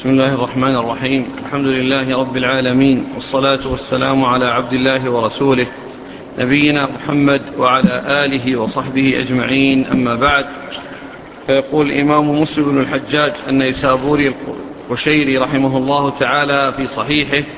بسم الله الرحمن الرحيم. الحمد لله رب العالمين، والصلاة والسلام على عبد الله ورسوله نبينا محمد وعلى آله وصحبه أجمعين، أما بعد. فيقول الإمام مسلم بن الحجاج النيسابوري القشيري رحمه الله تعالى في صحيحه: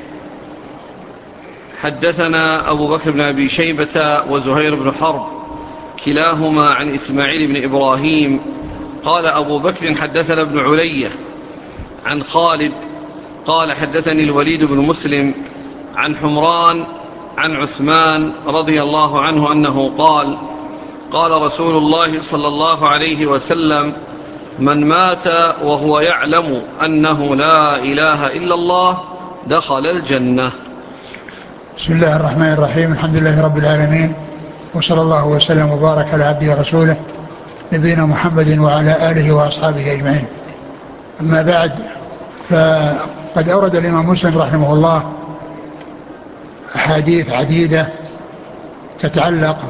حدثنا أبو بكر بن أبي شيبة وزهير بن حرب كلاهما عن إسماعيل بن إبراهيم قال أبو بكر: حدثنا ابن علية عن خالد قال: حدثني الوليد بن مسلم عن حمران عن عثمان رضي الله عنه أنه قال: قال رسول الله صلى الله عليه وسلم: من مات وهو يعلم أنه لا إله إلا الله دخل الجنة. بسم الله الرحمن الرحيم. الحمد لله رب العالمين، وصلى الله وسلم وبارك على عبده ورسوله نبينا محمد وعلى آله وأصحابه أجمعين. أما بعد، فقد أورد الإمام مسلم رحمه الله أحاديث عديدة تتعلق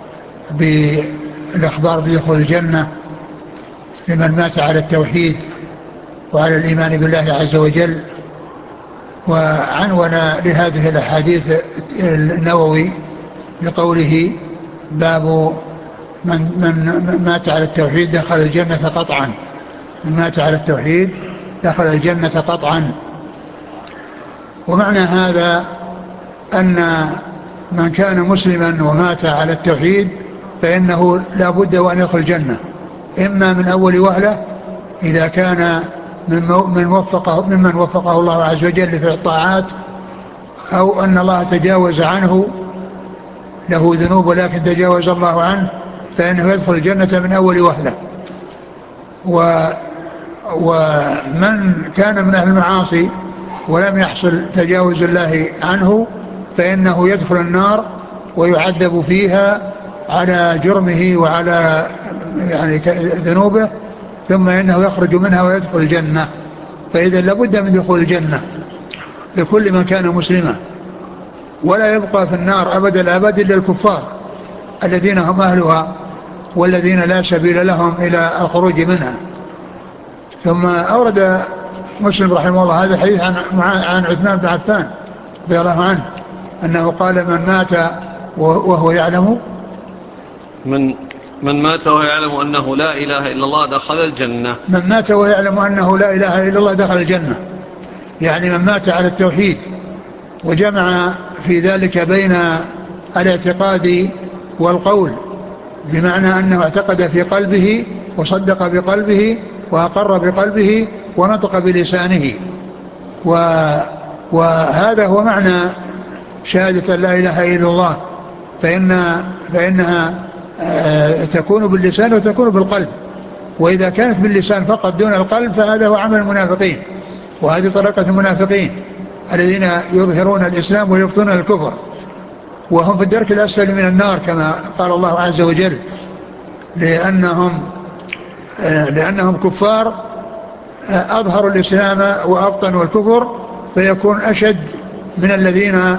بالإخبار بدخول الجنة لمن مات على التوحيد وعلى الإيمان بالله عز وجل. وعنون لهذه الأحاديث النووي بقوله: باب من مات على التوحيد دخل الجنة قطعا. من مات على التوحيد دخل الجنة قطعا. ومعنى هذا أن من كان مسلما ومات على التوحيد فإنه لا بد وأن يدخل الجنة، إما من أول وهلة إذا كان ممن وفقه الله عز وجل لفعل الطاعات، أو أن الله تجاوز عنه، له ذنوب ولكن تجاوز الله عنه، فإنه يدخل الجنة من أول وهلة. ومن كان من أهل المعاصي ولم يحصل تجاوز الله عنه فإنه يدخل النار ويعذب فيها على جرمه وعلى ذنوبه، ثم إنه يخرج منها ويدخل الجنة. فإذا لابد من دخول الجنة لكل من كان مسلما، ولا يبقى في النار أبد الأبد إلا الكفار الذين هم أهلها والذين لا سبيل لهم إلى الخروج منها. ثم أورد مسلم رحمه الله هذا الحديث عن عثمان بن عفان رضي الله عنه أنه قال: من مات وهو يعلم من مات وهو يعلم أنه لا إله إلا الله دخل الجنة. من مات وهو يعلم أنه لا إله إلا الله دخل الجنة، يعني من مات على التوحيد وجمع في ذلك بين الاعتقاد والقول، بمعنى أنه اعتقد في قلبه وصدق بقلبه وأقر بقلبه ونطق بلسانه. وهذا هو معنى شهادة لا إله إلا الله، فإنها تكون باللسان وتكون بالقلب. وإذا كانت باللسان فقط دون القلب فهذا هو عمل المنافقين، وهذه طريقة المنافقين الذين يظهرون الإسلام ويبطنون الكفر، وهم في الدرك الأسفل من النار كما قال الله عز وجل، لأنهم كفار أظهروا الإسلام وأبطنوا الكفر، فيكون أشد من الذين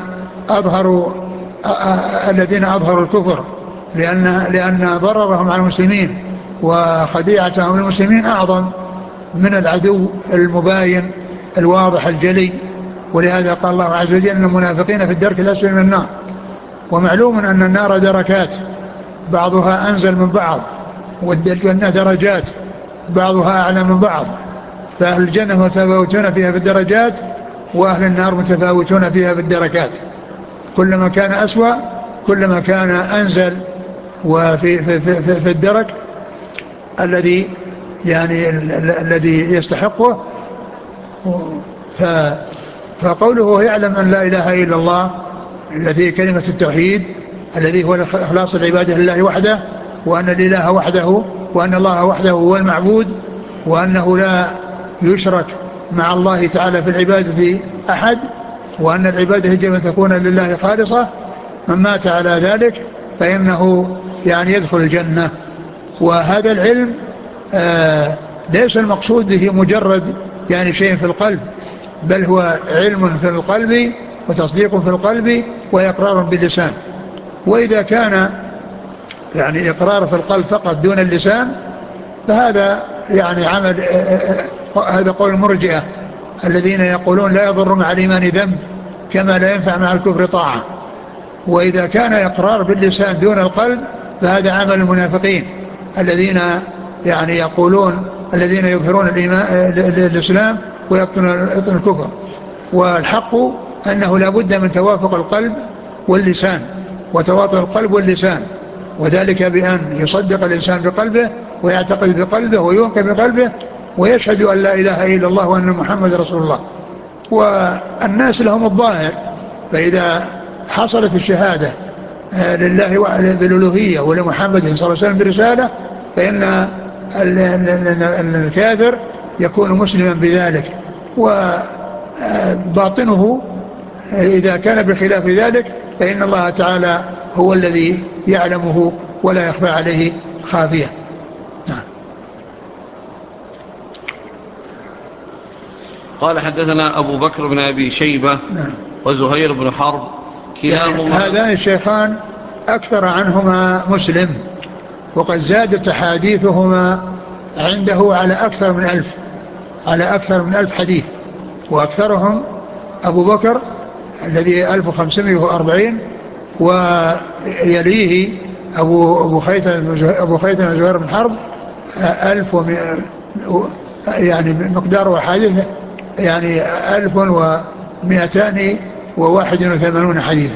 أظهروا الكفر، لأن ضررهم على المسلمين وخديعتهم للمسلمين أعظم من العدو المباين الواضح الجلي. ولهذا قال الله عز وجل: أن المنافقين في الدرك الأسفل من النار. ومعلوم أن النار دركات بعضها أنزل من بعض، والجنة درجات بعضها أعلى من بعض، فأهل الجنة متفاوتون فيها في الدرجات، وأهل النار متفاوتون فيها في الدركات. كلما كان أسوأ كلما كان أنزل وفي الدرك الذي يستحقه. فقوله يعلم أن لا إله إلا الله، الذي كلمة التوحيد، الذي هو إخلاص العبادة لله وحده، وأن الإله وحده، وأن الله وحده هو المعبود، وأنه لا يشرك مع الله تعالى في العبادة أحد، وأن العبادة يجب أن تكون لله خالصة. من مات على ذلك فإنه يدخل الجنة. وهذا العلم ليس المقصود به مجرد شيء في القلب، بل هو علم في القلب وتصديق في القلب وإقرار باللسان. وإذا كان إقرار في القلب فقط دون اللسان فهذا عمل، هذا قول المرجئة الذين يقولون لا يضر مع الإيمان ذنب كما لا ينفع مع الكفر طاعة. وإذا كان إقرار باللسان دون القلب فهذا عمل المنافقين الذين يعني يقولون، الذين يظهرون الإسلام ويبطنون الكفر. والحق أنه لا بد من توافق القلب واللسان، وتواطؤ القلب واللسان، وذلك بأن يصدق الإنسان بقلبه ويعتقد بقلبه ويوقن بقلبه ويشهد أن لا إله إلا الله وأن محمد رسول الله. والناس لهم الظاهر، فإذا حصلت الشهادة لله بالألوهية ولمحمد صلى الله عليه وسلم برسالة فإن الكافر يكون مسلما بذلك، وباطنه إذا كان بخلاف ذلك فإن الله تعالى هو الذي يعلمه ولا يخفى عليه خافية. قال حدثنا أبو بكر بن أبي شيبة وزهير بن حرب كلاهما هذان الشيخان أكثر عنهما مسلم، وقد زادت أحاديثهما عنده على أكثر من 1000 حديث، وأكثرهم أبو بكر الذي 1540، ويليه أبو خيثم زهير بن حرب 1000 يعني مقدار أحاديث يعني 1281 حديثا.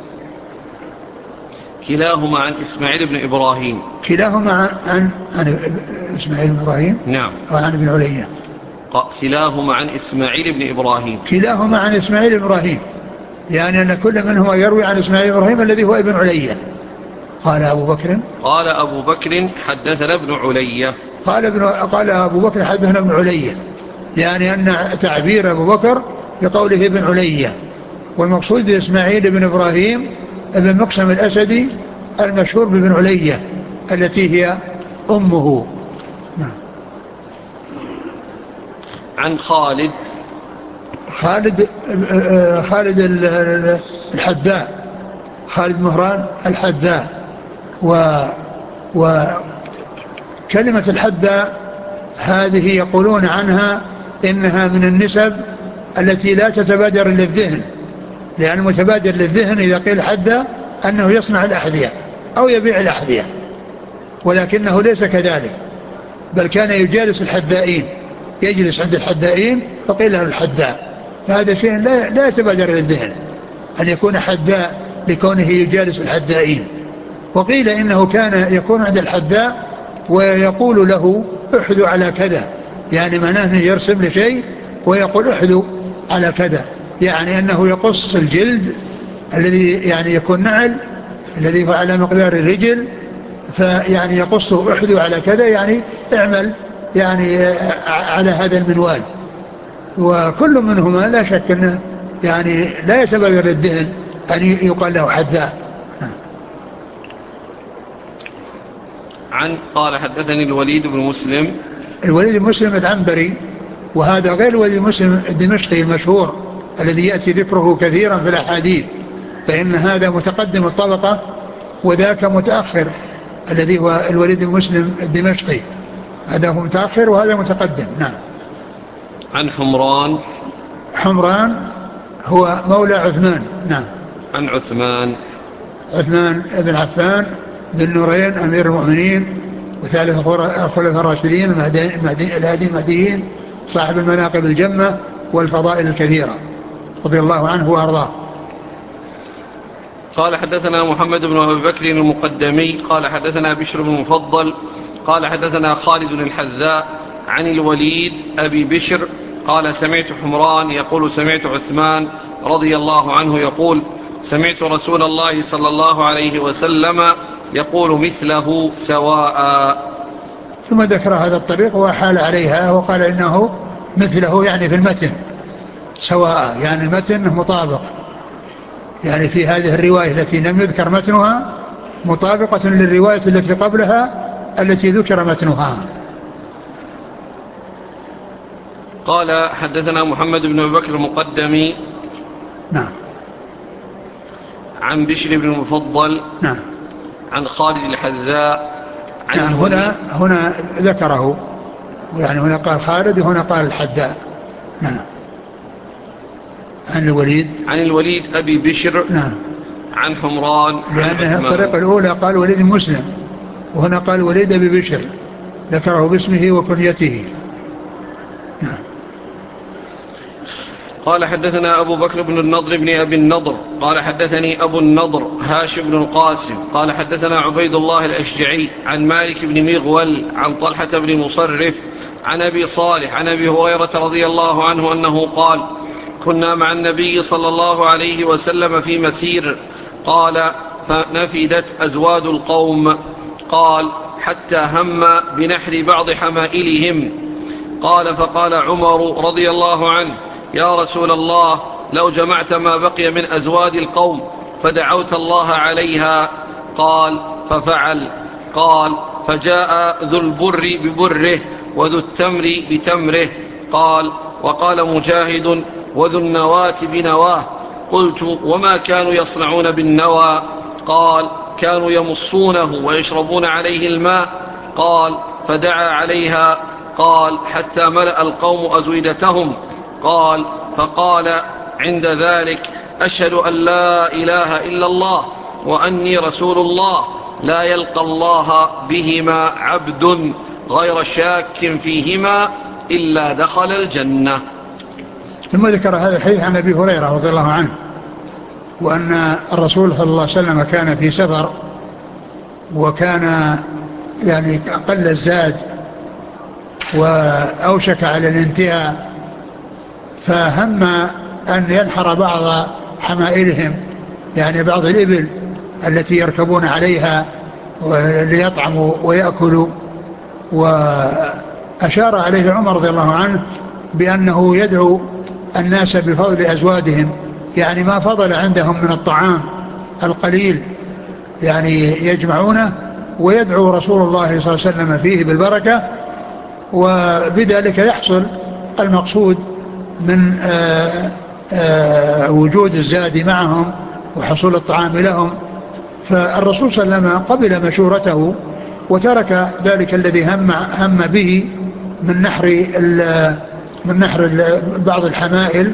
كلاهما عن إسماعيل بن إبراهيم. كلاهما عن إسماعيل بن إبراهيم. نعم. وعن ابن علية. كلاهما عن إسماعيل بن إبراهيم. كلاهما عن إسماعيل بن إبراهيم، يعني أن كل منهما يروي عن إسماعيل بن إبراهيم الذي هو ابن علية. قال أبو بكر حدثنا ابن علية. قال أبو بكر حدثنا ابن علية، يعني أن تعبير أبو بكر بقوله ابن علية، والمقصود بإسماعيل بن إبراهيم ابن مقسم الأسدي المشهور بابن علية التي هي أمه. عن خالد الحذاء، خالد مهران الحذاء. وكلمة الحذاء هذه يقولون عنها إنها من النسب التي لا تتبادر للذهن، لأن المتبادر للذهن إذا قيل حذاء أنه يصنع الأحذية أو يبيع الأحذية، ولكنه ليس كذلك، بل كان يجالس الحذائين، يجلس عند الحذائين فقيل له الحذاء. فهذا شيء لا يتبادر للذهن أن يكون حذاء لكونه يجالس الحذائين. وقيل إنه كان يكون عند الحذاء ويقول له احذو على كذا، يعني معناه أنه يرسم لشيء ويقول احذو على كذا، يعني أنه يقص الجلد الذي يعني يكون نعل الذي هو على مقدار الرجل، فيعني يقصه احذو على كذا، يعني اعمل يعني على هذا المنوال. وكل منهما لا شك أنه يعني لا يتبادر للذهن أن يقال له حذاء. قال حدثني الوليد بن مسلم العنبري، وهذا غير الوليد بن مسلم الدمشقي المشهور الذي يأتي ذكره كثيرا في الأحاديث، فإن هذا متقدم الطبقة وذاك متأخر، الذي هو الوليد بن مسلم الدمشقي، هذا هو متأخر وهذا متقدم. نعم. عن حمران هو مولى عثمان. نعم. عن عثمان بن عفان ذي النورين أمير المؤمنين وثالث الخلفاء الراشدين الهادي المهديين، صاحب المناقب الجمة والفضائل الكثيرة، رضي الله عنه وأرضاه. قال حدثنا محمد بن أبي بكر المقدمي قال حدثنا بشر بن المفضل قال حدثنا خالد الحذاء عن الوليد أبي بشر قال سمعت حمران يقول سمعت عثمان رضي الله عنه يقول سمعت رسول الله صلى الله عليه وسلم يقول مثله سواء. ثم ذكر هذا الطريق وحال عليها وقال إنه مثله، يعني في المتن سواء، يعني المتن مطابق، يعني في هذه الرواية التي لم يذكر متنها مطابقة للرواية التي قبلها التي ذكر متنها. قال حدثنا محمد بن أبي بكر المقدمي. نعم. عن بشر بن المفضل. نعم. عن خالد الحذاء. نعم. هنا ذكره، يعني هنا قال خالد وهنا قال الحذاء. نعم. عن الوليد أبي بشر. نعم. عن حمران. لأن الطريقة الأولى قال وليد مسلم، وهنا قال وليد أبي بشر، ذكره باسمه وكنيته. نعم. قال حدثنا أبو بكر بن النضر بن أبي النضر قال حدثني أبو النضر هاشم بن القاسم قال حدثنا عبيد الله الأشجعي عن مالك بن مغول عن طلحة بن مصرف عن أبي صالح عن أبي هريرة رضي الله عنه أنه قال: كنا مع النبي صلى الله عليه وسلم في مسير، قال: فنفدت أزواد القوم، قال: حتى هم بنحر بعض حمائلهم، قال: فقال عمر رضي الله عنه: يا رسول الله، لو جمعت ما بقي من أزواد القوم فدعوت الله عليها، قال: ففعل. قال: فجاء ذو البر ببره وذو التمر بتمره، قال: وقال مجاهد: وذو النواة بنواه. قلت: وما كانوا يصنعون بالنوى؟ قال: كانوا يمصونه ويشربون عليه الماء. قال: فدعا عليها، قال: حتى ملأ القوم أزودتهم. قال: فقال عند ذلك: أشهد أن لا إله إلا الله وأني رسول الله، لا يلقى الله بهما عبد غير شاك فيهما إلا دخل الجنة. ثم ذكر هذا الحديث عن أبي هريرة رضي الله عنه، وأن الرسول صلى الله عليه وسلم كان في سفر، وكان يعني قل الزاد وأوشك على الانتهاء، فهم أن ينحر بعض حمائلهم، يعني بعض الإبل التي يركبون عليها ليطعموا ويأكلوا. وأشار عليه عمر رضي الله عنه بأنه يدعو الناس بفضل أزوادهم، يعني ما فضل عندهم من الطعام القليل يعني يجمعونه، ويدعو رسول الله صلى الله عليه وسلم فيه بالبركة، وبذلك يحصل المقصود من وجود الزاد معهم وحصول الطعام لهم. فالرسول صلى الله عليه وسلم قبل مشورته وترك ذلك الذي هم به من نحر بعض الحمائل،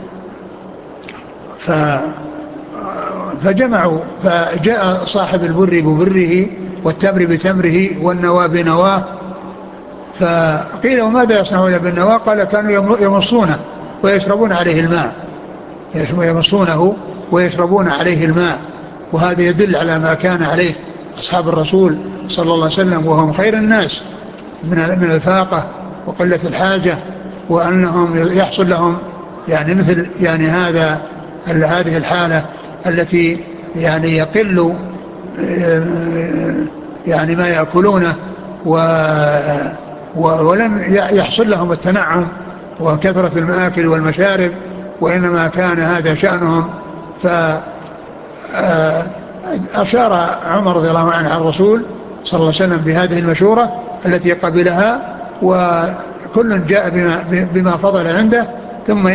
فجمعوا، فجاء صاحب البر ببره والتمر بتمره والنوى بنواه، فقيل: وماذا يصنعون بالنوى؟ قال: كانوا يمصونه ويشربون عليه الماء، يمصونه ويشربون عليه الماء. وهذا يدل على ما كان عليه أصحاب الرسول صلى الله عليه وسلم، وهم خير الناس من الفاقة وقلة الحاجة، وأنهم يحصل لهم يعني مثل يعني هذه الحالة التي يعني يقل يعني ما يأكلونه، ولم يحصل لهم التنعم وكثرة المآكل والمشارب، وإنما كان هذا شأنهم. فأشار عمر رضي الله عنه على الرسول صلى الله عليه وسلم بهذه المشورة التي قبلها، وكل جاء بما فضل عنده، ثم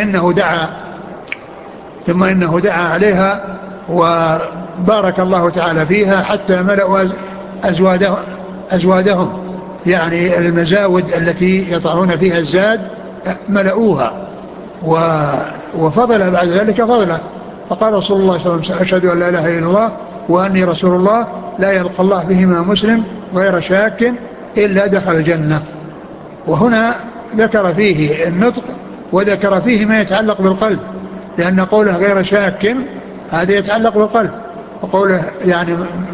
إنه دعا عليها وبارك الله تعالى فيها حتى ملأوا أزوادهم، يعني المزاود التي يضعون فيها الزاد ملأوها، وفضل بعد ذلك فضله. فقال رسول الله صلى الله عليه وسلم: أشهد أن لا إله إلا الله وأني رسول الله، لا يلقى الله بهما مسلم غير شاك إلا دخل الجنة. وهنا ذكر فيه النطق، وذكر فيه ما يتعلق بالقلب، لأن قوله غير شاك هذا يتعلق بالقلب، وقوله يعني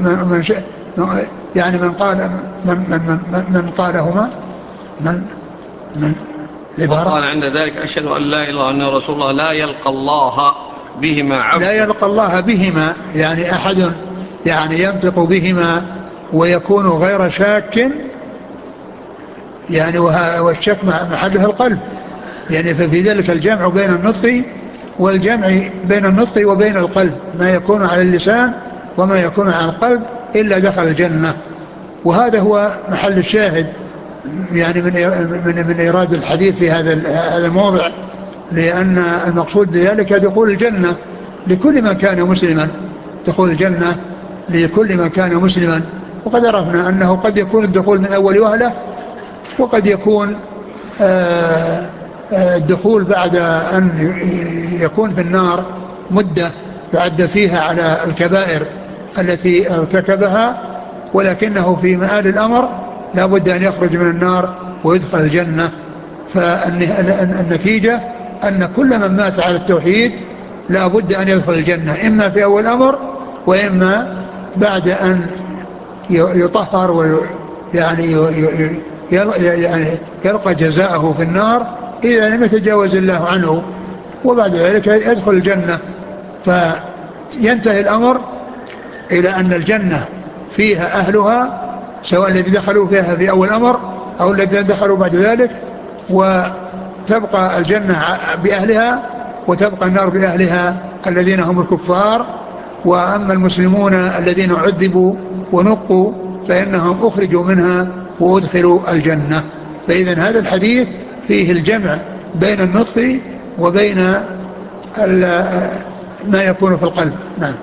من قال من قالهما قال عند ذلك: أشهد أن لا إله إلا الله وأن رسول الله، لا يلقى الله بهما عبد. لا يلقى الله بهما يعني أحد يعني ينطق بهما ويكون غير شاك، يعني والشك محله القلب، يعني ففي ذلك الجمع بين النطق وبين القلب، ما يكون على اللسان وما يكون على القلب إلا دخل الجنة. وهذا هو محل الشاهد يعني من إيراد الحديث في هذا الموضع، لأن المقصود بذلك دخول الجنة لكل من كان مسلما، دخول الجنة لكل من كان مسلما. وقد عرفنا أنه قد يكون الدخول من أول وهلة، وقد يكون الدخول بعد أن يكون في النار مدة يعد فيها على الكبائر التي ارتكبها، ولكنه في مآل الأمر لا بد أن يخرج من النار ويدخل الجنة. فالنتيجة أن كل من مات على التوحيد لا بد أن يدخل الجنة، إما في أول الأمر وإما بعد أن يطهر ويعني يعني يلقى جزاءه في النار إذا لم يتجاوز الله عنه، وبعد ذلك يدخل الجنة. فينتهي الأمر إلى أن الجنة فيها أهلها، سواء الذي دخلوا فيها في أول الأمر أو الذين دخلوا بعد ذلك، وتبقى الجنة بأهلها وتبقى النار بأهلها الذين هم الكفار. وأما المسلمون الذين عذبوا ونقوا فإنهم أخرجوا منها وأدخلوا الجنة. فإذن هذا الحديث فيه الجمع بين النطق وبين ما يكون في القلب. نعم.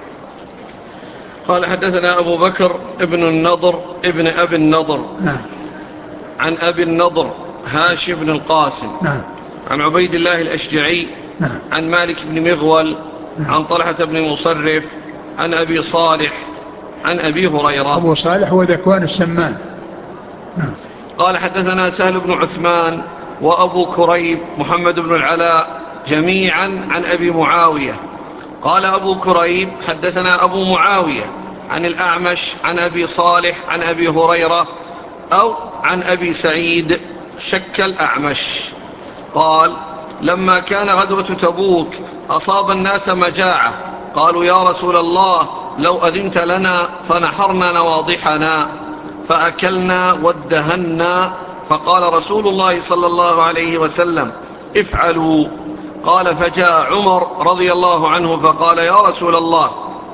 قال حدثنا أبو بكر ابن النضر ابن أبي النضر. نعم. عن أبي النضر هاشم بن القاسم. نعم. عن عبيد الله الأشجعي. نعم. عن مالك بن مغول. نعم. عن طلحة بن مصرف. عن أبي صالح. عن أبي هريرة. أبو صالح هو ذكوان السمان. نعم. قال حدثنا سهل بن عثمان وأبو كريب محمد بن العلاء جميعا عن أبي معاوية. قال أبو كريب حدثنا أبو معاوية عن الأعمش عن أبي صالح عن أبي هريرة أو عن أبي سعيد، شك الأعمش. قال لما كان غزوة تبوك أصاب الناس مجاعة، قالوا يا رسول الله لو أذنت لنا فنحرنا نواضحنا فأكلنا وادهنا. فقال رسول الله صلى الله عليه وسلم افعلوا. قال فجاء عمر رضي الله عنه فقال يا رسول الله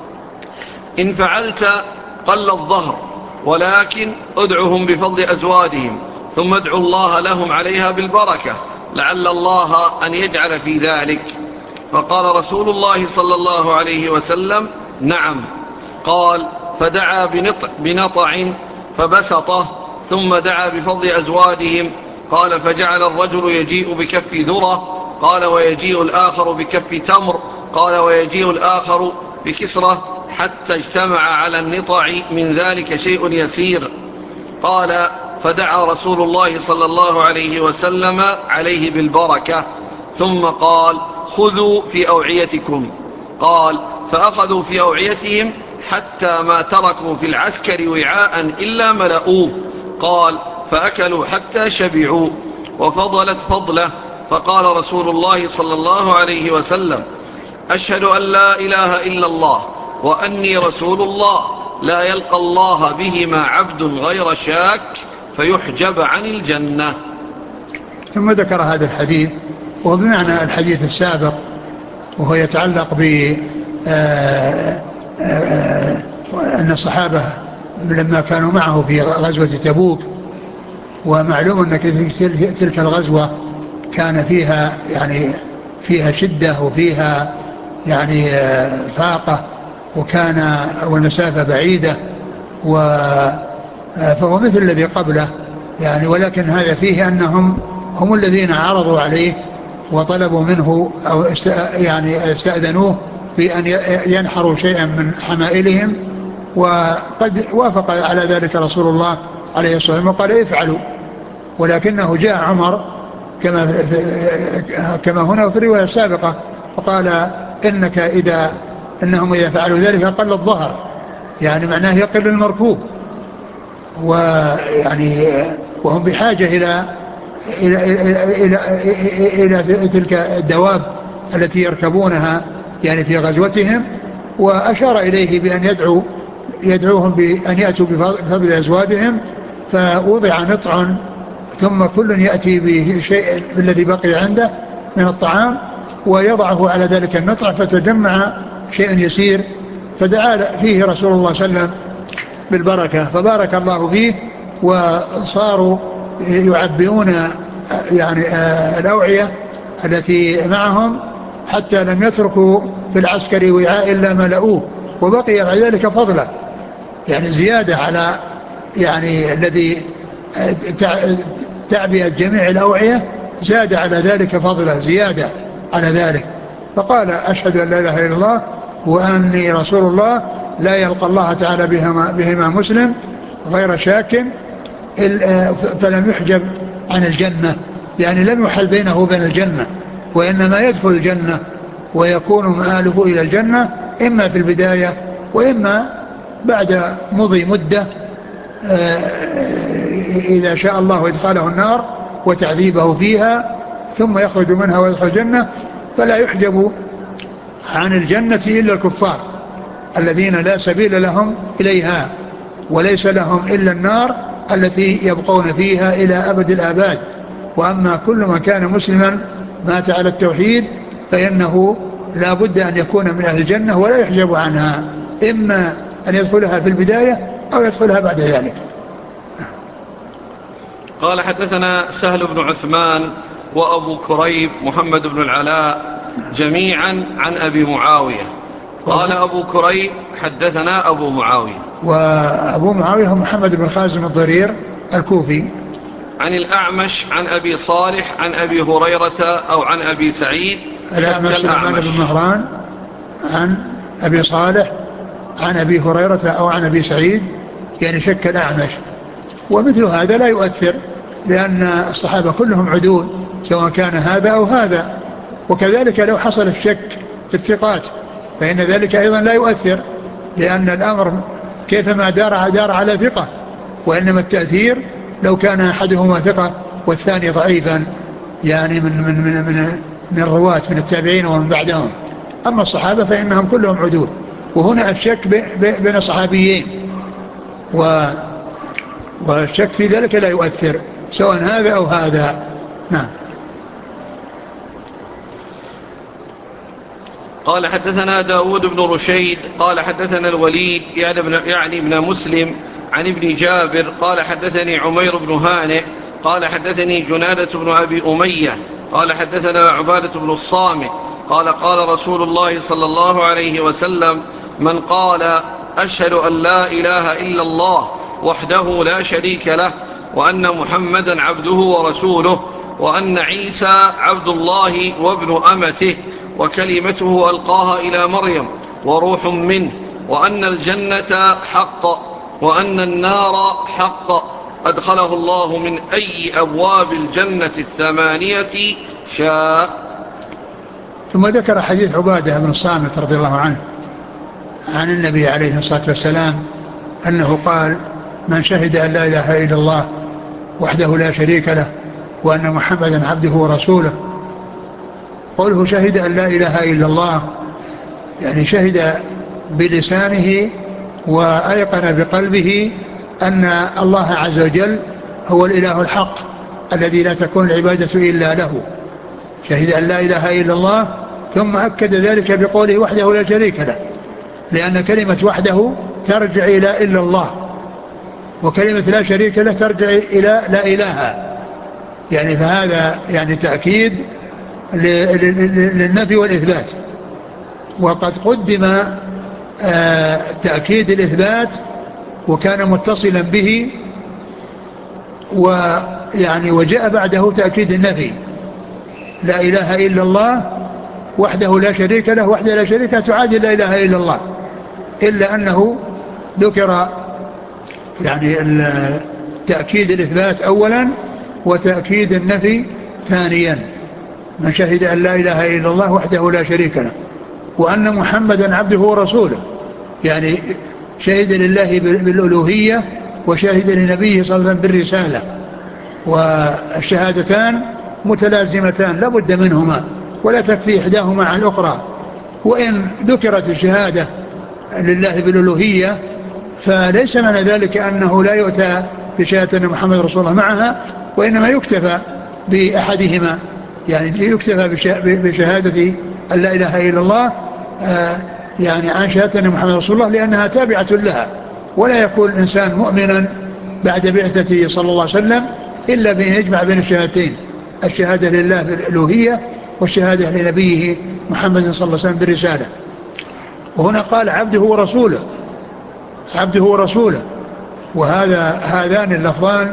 إن فعلت قل الظهر، ولكن ادعهم بفضل أزوادهم ثم ادعوا الله لهم عليها بالبركة لعل الله أن يجعل في ذلك. فقال رسول الله صلى الله عليه وسلم نعم. قال فدعا بنطع فبسطه ثم دعا بفضل أزوادهم. قال فجعل الرجل يجيء بكف ذرة، قال ويجيء الآخر بكف تمر، قال ويجيء الآخر بكسرة، حتى اجتمع على النطع من ذلك شيء يسير. قال فدعا رسول الله صلى الله عليه وسلم عليه بالبركة ثم قال خذوا في أوعيتكم. قال فأخذوا في أوعيتهم حتى ما تركوا في العسكر وعاء إلا ملؤوه. قال فأكلوا حتى شبعوا وفضلت فضله. فقال رسول الله صلى الله عليه وسلم أشهد أن لا إله إلا الله وأني رسول الله، لا يلقى الله بهما عبد غير شاك فيحجب عن الجنة. ثم ذكر هذا الحديث وبمعنى الحديث السابق، وهو يتعلق ب أن الصحابة لما كانوا معه في غزوة تبوك، ومعلوم أن تلك الغزوة كان فيها يعني فيها شدة وفيها يعني فاقة، وكان والمسافة بعيدة، فهو مثل الذي قبله يعني، ولكن هذا فيه أنهم هم الذين عرضوا عليه وطلبوا منه أو يعني استأذنوه في أن ينحروا شيئا من حمائلهم، وقد وافق على ذلك رسول الله عليه الصلاة والسلام وقال افعلوا. ولكنه جاء عمر كما هنا وفي الرواية السابقة فقال إنهم إذا فعلوا ذلك قل الظهر، يعني معناه يقل المركوب، ويعني وهم بحاجة إلى تلك الدواب التي يركبونها يعني في غزوتهم. وأشار إليه بأن يدعوهم بأن يأتوا بفضل أزوادهم، فوضع نطع ثم كل يأتي بشيء الذي بقي عنده من الطعام ويضعه على ذلك النطع، فتجمع شيء يسير، فدعا فيه رسول الله صلى الله عليه وسلم بالبركة فبارك الله فيه، وصاروا يعبئون يعني الأوعية التي معهم حتى لم يتركوا في العسكر وعاء إلا ملؤوه، وبقي بعد ذلك فضله يعني زيادة على يعني الذي تعبئة جميع الأوعية، زاد على ذلك فضله زيادة على ذلك. فقال أشهد أن لا إله إلا الله وأني رسول الله، لا يلقى الله تعالى بهما مسلم غير شاك، فلم يحجب عن الجنة، يعني لم يحل بينه وبين الجنة، وإنما يدخل الجنة ويكون مآله إلى الجنة إما في البداية وإما بعد مضي مدة إذا شاء الله إدخاله النار وتعذيبه فيها، ثم يخرج منها ويدخل الجنة. فلا يحجب عن الجنة إلا الكفار الذين لا سبيل لهم إليها، وليس لهم إلا النار التي يبقون فيها إلى أبد الآباد. وأما كل من كان مسلما مات على التوحيد فإنه لا بد أن يكون من أهل الجنة ولا يحجب عنها، إما أن يدخلها في البداية أو يدخلها بعد ذلك. قال حدثنا سهل بن عثمان وأبو كريب محمد بن العلاء جميعا عن أبي معاوية. قال أبو كريب حدثنا أبو معاوية، وأبو معاوية محمد بن خازم الضرير الكوفي، عن الأعمش عن أبي صالح عن أبي هريرة أو عن أبي سعيد. الأعمش سليمان بن مهران عن أبي صالح عن أبي هريرة أو عن أبي سعيد، يعني شك الأعمش. ومثل هذا لا يؤثر، لأن الصحابة كلهم عدول سواء كان هذا أو هذا. وكذلك لو حصل الشك في الثقات فإن ذلك أيضا لا يؤثر، لأن الأمر كيفما دار على ثقة، وإنما التأثير لو كان أحدهما ثقة والثاني ضعيفا، يعني من الرواة من التابعين ومن بعدهم. أما الصحابة فإنهم كلهم عدول، وهنا الشك بين صحابيين، والشك في ذلك لا يؤثر سواء هذا أو هذا. نعم. قال حدثنا داود بن رشيد قال حدثنا الوليد يعني ابن مسلم عن ابن جابر قال حدثني عمير بن هانئ قال حدثني جنادة بن أبي أمية قال حدثنا عبادة بن الصامت قال قال رسول الله صلى الله عليه وسلم: من قال أشهد أن لا إله إلا الله وحده لا شريك له وأن محمدا عبده ورسوله وأن عيسى عبد الله وابن أمته وكلمته ألقاها إلى مريم وروح منه، وأن الجنة حق وأن النار حق، أدخله الله من أي أبواب الجنة 8 شاء. ثم ذكر حديث عبادة بن الصامت رضي الله عنه عن النبي عليه الصلاة والسلام أنه قال: من شهد أن لا إله إلا الله وحده لا شريك له وأن محمدا عبده ورسوله. قوله شهد أن لا إله إلا الله يعني شهد بلسانه وأيقن بقلبه أن الله عز وجل هو الإله الحق الذي لا تكون العبادة إلا له. شهد أن لا إله إلا الله، ثم أكد ذلك بقوله وحده لا شريك له، لأن كلمة وحده ترجع إلى إلا الله، وكلمة لا شريك له ترجع إلى لا إله، يعني فهذا يعني تأكيد للنفي والإثبات. وقد قدم تأكيد الإثبات وكان متصلا به، ويعني وجاء بعده تأكيد النفي: لا إله إلا الله وحده لا شريك له. وحده لا شريك له تعادل لا إله إلا الله، إلا أنه ذكر يعني تأكيد الإثبات أولا وتأكيد النفي ثانيا. من شهد أن لا إله إلا الله وحده لا شريك له وأن محمدا عبده ورسوله، يعني شهد لله بالألوهية وشهد لنبيه صلى الله عليه وسلم بالرسالة، والشهادتان متلازمتان لا بد منهما ولا تكفي إحداهما عن الأخرى. وإن ذكرت الشهادة لله بالألوهية فليس معنى ذلك أنه لا يؤتى بشهادة أن محمد رسول الله معها، وإنما يكتفى بأحدهما، يعني يكتفى بشهادة أن لا إله إلا الله يعني عن شهادة أن محمد رسول الله، لأنها تابعة لها. ولا يكون الإنسان مؤمنا بعد بعثته صلى الله عليه وسلم إلا بأن يجمع بين الشهادتين: الشهادة لله بالألوهية والشهادة لنبيه محمد صلى الله عليه وسلم بالرسالة. وهنا قال عبده ورسوله، عبده ورسوله، هذان اللفظان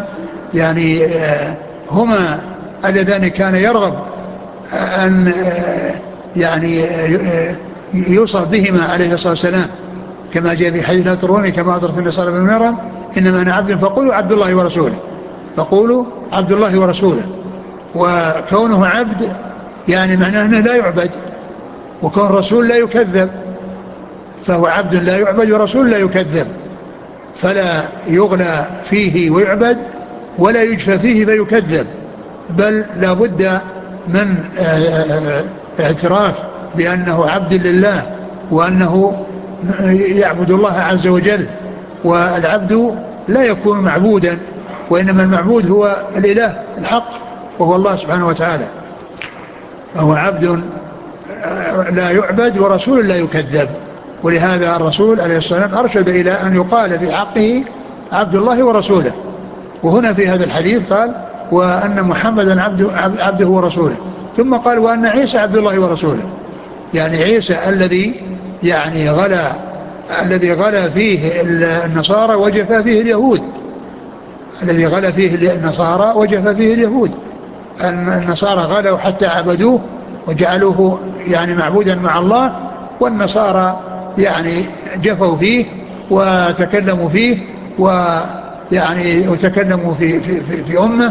يعني هما اللذان كان يرغب أن يعني يوصف بهما عليه الصلاة والسلام، كما جاء في حديث لا تروني كما أطرت النصارى بن مريم إنما أنا عبد فقولوا عبد الله ورسوله، فقولوا عبد الله ورسوله. وكونه عبد يعني معناه أنه لا يعبد، وكون رسول لا يكذب، فهو عبد لا يعبد ورسول لا يكذب، فلا يغلى فيه ويعبد ولا يجفى فيه فيكذب، بل لا بد من اعتراف بأنه عبد لله وأنه يعبد الله عز وجل. والعبد لا يكون معبودا، وإنما المعبود هو الإله الحق وهو الله سبحانه وتعالى. فهو عبد لا يعبد ورسول لا يكذب. ولهذا الرسول عليه الصلاة والسلام أرشد إلى أن يقال في حقه عبد الله ورسوله. وهنا في هذا الحديث قال وأن محمدا عبده ورسوله، ثم قال وأن عيسى عبد الله ورسوله، يعني عيسى الذي يعني غلا فيه النصارى وجفى فيه اليهود، الذي غلا فيه النصارى وجفى فيه اليهود. النصارى غلوا حتى عبدوه وجعلوه يعني معبودا مع الله، والنصارى يعني جفوا فيه وتكلموا فيه ويعني وتكلموا في أمه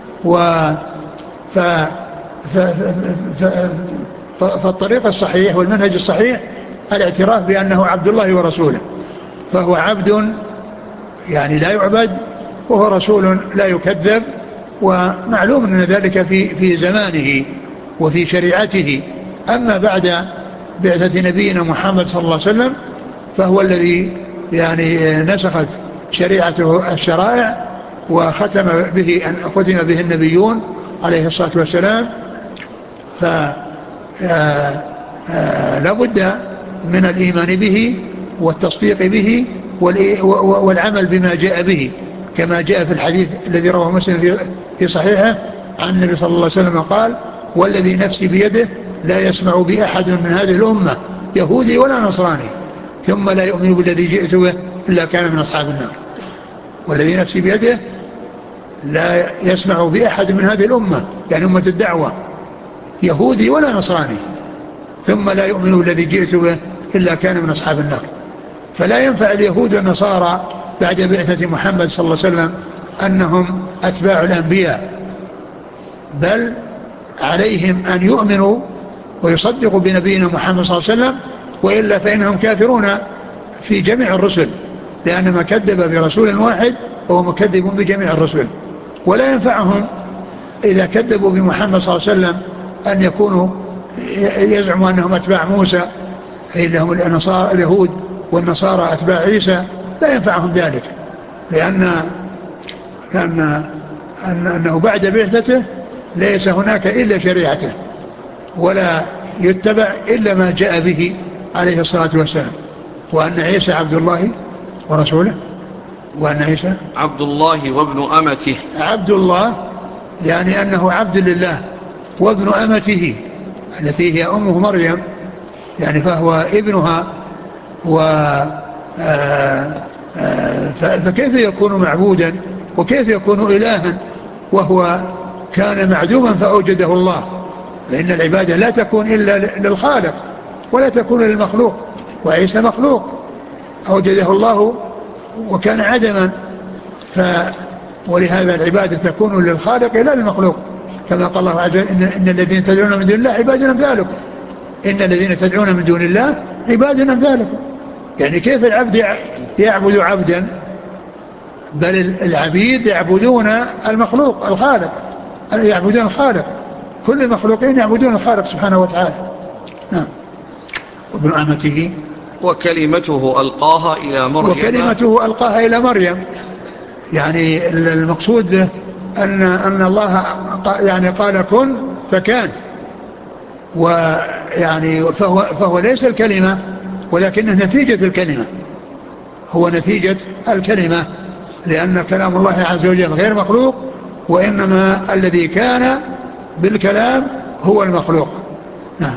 فالطريق الصحيح والمنهج الصحيح الاعتراف بأنه عبد الله ورسوله. فهو عبد يعني لا يعبد، وهو رسول لا يكذب، ومعلوم أن ذلك في زمانه وفي شريعته. أما بعد بعثة نبينا محمد صلى الله عليه وسلم فهو الذي يعني نسخت شريعته الشرائع وختم به النبيون عليه الصلاة والسلام. فلا بد من الإيمان به والتصديق به والعمل بما جاء به، كما جاء في الحديث الذي رواه مسلم في صحيحه عن النبي صلى الله عليه وسلم قال والذي نفسي بيده لا يسمع بأحد من هذه الأمة يهودي ولا نصراني ثم لا يؤمن بالذي جئت به إلا كان من أصحاب النار. والذي نفسي بيده لا يسمع بأحد من هذه الأمة يعني أمة الدعوة يهودي ولا نصراني ثم لا يؤمن بالذي جئت به إلا كان من أصحاب النار. فلا ينفع اليهود والنصارى بعد بعثة محمد صلى الله عليه وسلم أنهم أتباع الأنبياء، بل عليهم أن يؤمنوا ويصدقوا بنبينا محمد صلى الله عليه وسلم، وإلا فإنهم كافرون في جميع الرسل، لأن ما كذب برسول واحد هو مكذب بجميع الرسل. ولا ينفعهم إذا كذبوا بمحمد صلى الله عليه وسلم أن يكونوا يزعموا أنهم أتباع موسى، أي لهم اليهود والنصارى أتباع عيسى، لا ينفعهم ذلك، لأنه بعد بعثته ليس هناك إلا شريعته ولا يتبع إلا ما جاء به عليه الصلاة والسلام. وأن عيسى عبد الله ورسوله، وأن عيسى عبد الله وابن أمته، عبد الله يعني أنه عبد لله، وابن أمته التي هي أمه مريم يعني فهو ابنها. فكيف يكون معبودا وكيف يكون إلها وهو كان معدوما فأوجده الله؟ لأن العبادة لا تكون إلا للخالق ولا تكون للمخلوق، وعيسى مخلوق أوجده الله وكان عدما، ولهذا العبادة تكون للخالق لا للمخلوق، كما قال الله عز وجل إن الذين تدعون من دون الله عباد أمثالكم، إن الذين تدعون من دون الله عباد أمثالكم. يعني كيف العبد يعبد عبدا؟ بل العبيد يعبدون المخلوق الخالق، يعبدون الخالق، كل المخلوقين يعبدون الخالق سبحانه وتعالى. نعم. وابن أمته وكلمته ألقاها إلى مريم، وكلمته ألقاها إلى مريم، يعني المقصود به أن الله يعني قال كن فكان، ويعني فهو ليس الكلمة ولكنه نتيجة الكلمة، هو نتيجة الكلمة، لأن كلام الله عز وجل غير مخلوق، وإنما الذي كان بالكلام هو المخلوق. نعم.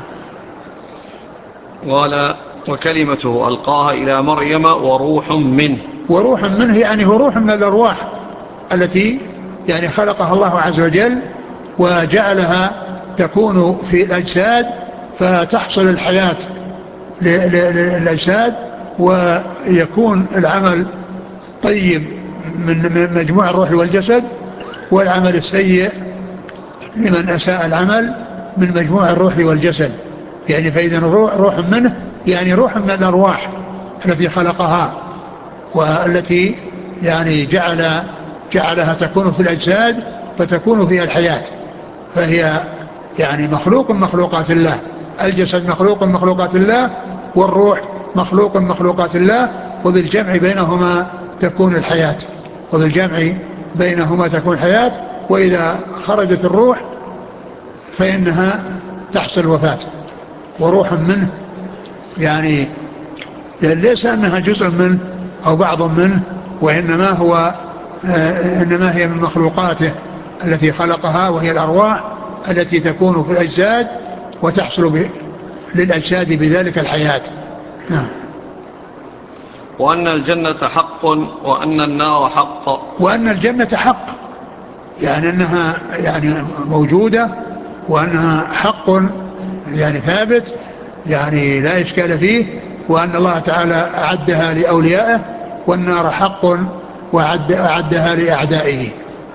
قال وكلمته ألقاها إلى مريم وروح منه، وروح منه يعني هو روح من الأرواح التي يعني خلقها الله عز وجل وجعلها تكون في الأجساد فتحصل الحياة للأجساد، ويكون العمل طيب من مجموع الروح والجسد، والعمل السيء لمن أساء العمل من مجموع الروح والجسد. يعني فإذا روح منه، يعني روح من الأرواح التي خلقها والتي يعني جعلها تكون في الأجساد فتكون فيها الحياة، فهي يعني مخلوق من مخلوقات الله. الجسد مخلوق من مخلوقات الله، والروح مخلوق من مخلوقات الله، وبالجمع بينهما تكون الحياة، وبالجمع بينهما تكون حياة. وإذا خرجت الروح فإنها تحصل وفاة. وروح منه يعني ليس أنها جزء منه أو بعض منه، وإنما إنما هي من مخلوقاته التي خلقها، وهي الأرواح التي تكون في الأجساد وتحصل للأجساد بذلك الحياة. نعم. وأن الجنة حق وأن النار حق. وأن الجنة حق، يعني أنها يعني موجودة، وأنها حق يعني ثابت، يعني لا إشكال فيه، وأن الله تعالى أعدها لأوليائه، والنار حق وأعدها لأعدائه.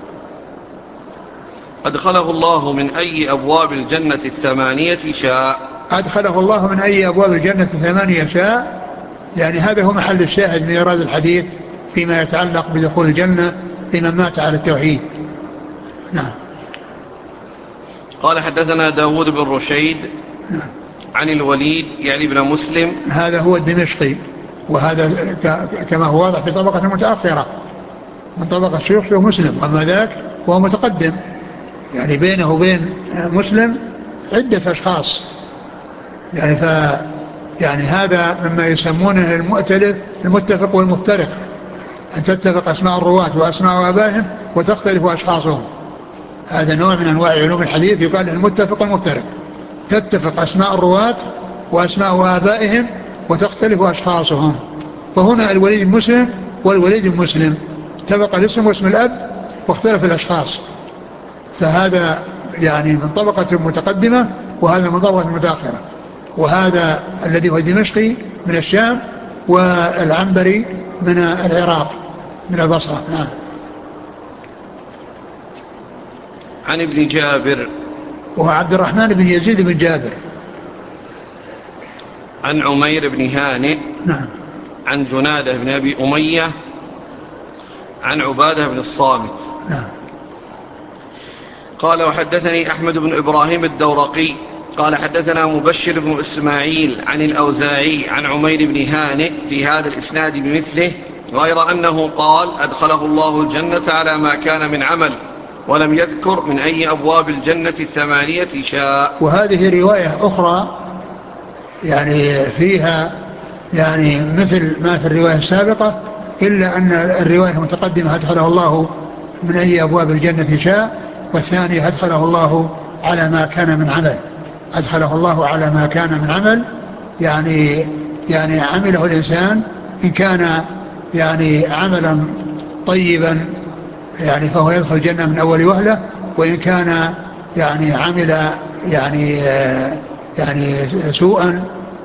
أدخله الله من أي أبواب الجنة الثمانية شاء. أدخله الله من أي أبواب الجنة الثمانية شاء، يعني هذا هو محل الشاهد من إيراد الحديث فيما يتعلق بدخول الجنة لمن مات على التوحيد. نعم. قال حدثنا داود بن رشيد عن الوليد يعني ابن مسلم، هذا هو الدمشقي، وهذا كما هو واضح في طبقة متأخرة من طبقة شيوخ مسلم، وأما ذاك هو متقدم، يعني بينه وبين مسلم عدة أشخاص، يعني يعني هذا مما يسمونه المؤتلف المتفق والمفترق، أن تتفق أسماء الرواة وأسماء آبائهم وتختلف أشخاصهم. هذا نوع من أنواع علوم الحديث يقال له المتفق والمفترق، تتفق أسماء الرواة وأسماء آبائهم وتختلف أشخاصهم. فهنا الوليد مسلم والوليد مسلم، اتفق الاسم واسم الأب واختلف الأشخاص، فهذا يعني من طبقة متقدمة وهذا من طبقة متأخرة. وهذا الذي هو الدمشقي من الشام، والعنبري من العراق من البصرة. نعم. عن ابن جابر وهو عبد الرحمن بن يزيد بن جابر. عن عمير بن هانئ. نعم. عن جنادة بن أبي أمية عن عبادة بن الصامت. نعم. قال وحدثني أحمد بن إبراهيم الدورقي قال حدثنا مبشر بن إسماعيل عن الأوزاعي عن عمير بن هانئ في هذا الإسناد بمثله، غير أنه قال أدخله الله الجنة على ما كان من عمل، ولم يذكر من أي أبواب الجنة الثمانية شاء. وهذه رواية أخرى يعني فيها يعني مثل ما في الرواية السابقة، إلا أن الرواية المتقدمة أدخله الله من أي أبواب الجنة شاء، والثانية أدخله الله على ما كان من عمل. أدخله الله على ما كان من عمل، يعني عمله الإنسان، إن كان يعني عملا طيبا يعني فهو يدخل الجنة من أول وهلة، وإن كان يعني عمل يعني سوءا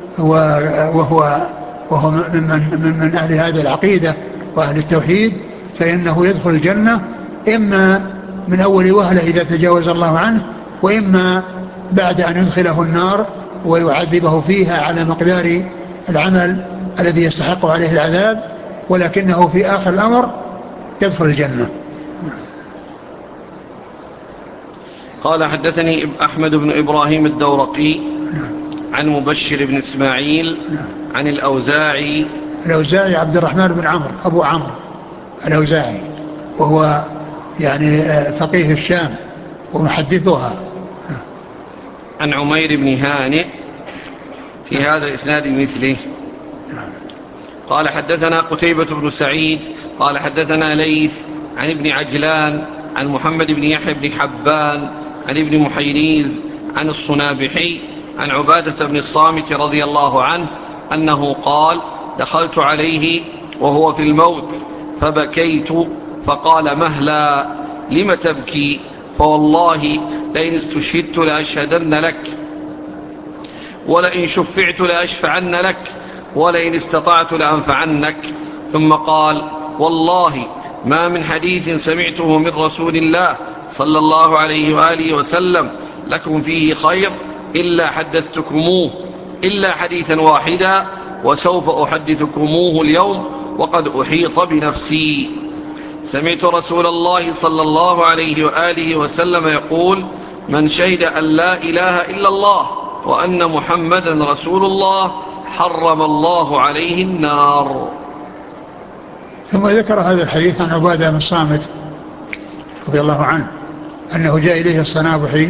وهو من أهل هذه العقيدة وأهل التوحيد، فإنه يدخل الجنة إما من أول وهلة إذا تجاوز الله عنه، وإما بعد أن يدخله النار ويعذبه فيها على مقدار العمل الذي يستحق عليه العذاب، ولكنه في آخر الأمر يدخل الجنة. قال حدثني أحمد بن إبراهيم الدورقي عن مبشر بن إسماعيل عن الأوزاعي عبد الرحمن بن عمرو أبو عمرو الأوزاعي، وهو يعني فقيه الشام ومحدثها. عن عمير بن هانئ في هذا الإسناد مثله. قال حدثنا قتيبة بن سعيد قال حدثنا ليث عن ابن عجلان عن محمد بن يحيى بن حبان عن ابن محيريز عن الصنابحي عن عبادة بن الصامت رضي الله عنه أنه قال دخلت عليه وهو في الموت فبكيت فقال مهلا لم تبكي فوالله لئن استشهدت لأشهدن لك. ولئن شفعت لأشفعن لك ولئن استطعت لأنفعنك. ثم قال: والله ما من حديث سمعته من رسول الله صلى الله عليه وآله وسلم لكم فيه خير إلا حدثتكموه إلا حديثا واحدا وسوف أحدثكموه اليوم وقد أحيط بنفسي. سمعت رسول الله صلى الله عليه وآله وسلم يقول: من شهد أن لا إله إلا الله وأن محمدا رسول الله حرم الله عليه النار. ثم ذكر هذا الحديث عن عبادة بن الصامت رضي الله عنه أنه جاء إليه الصنابحي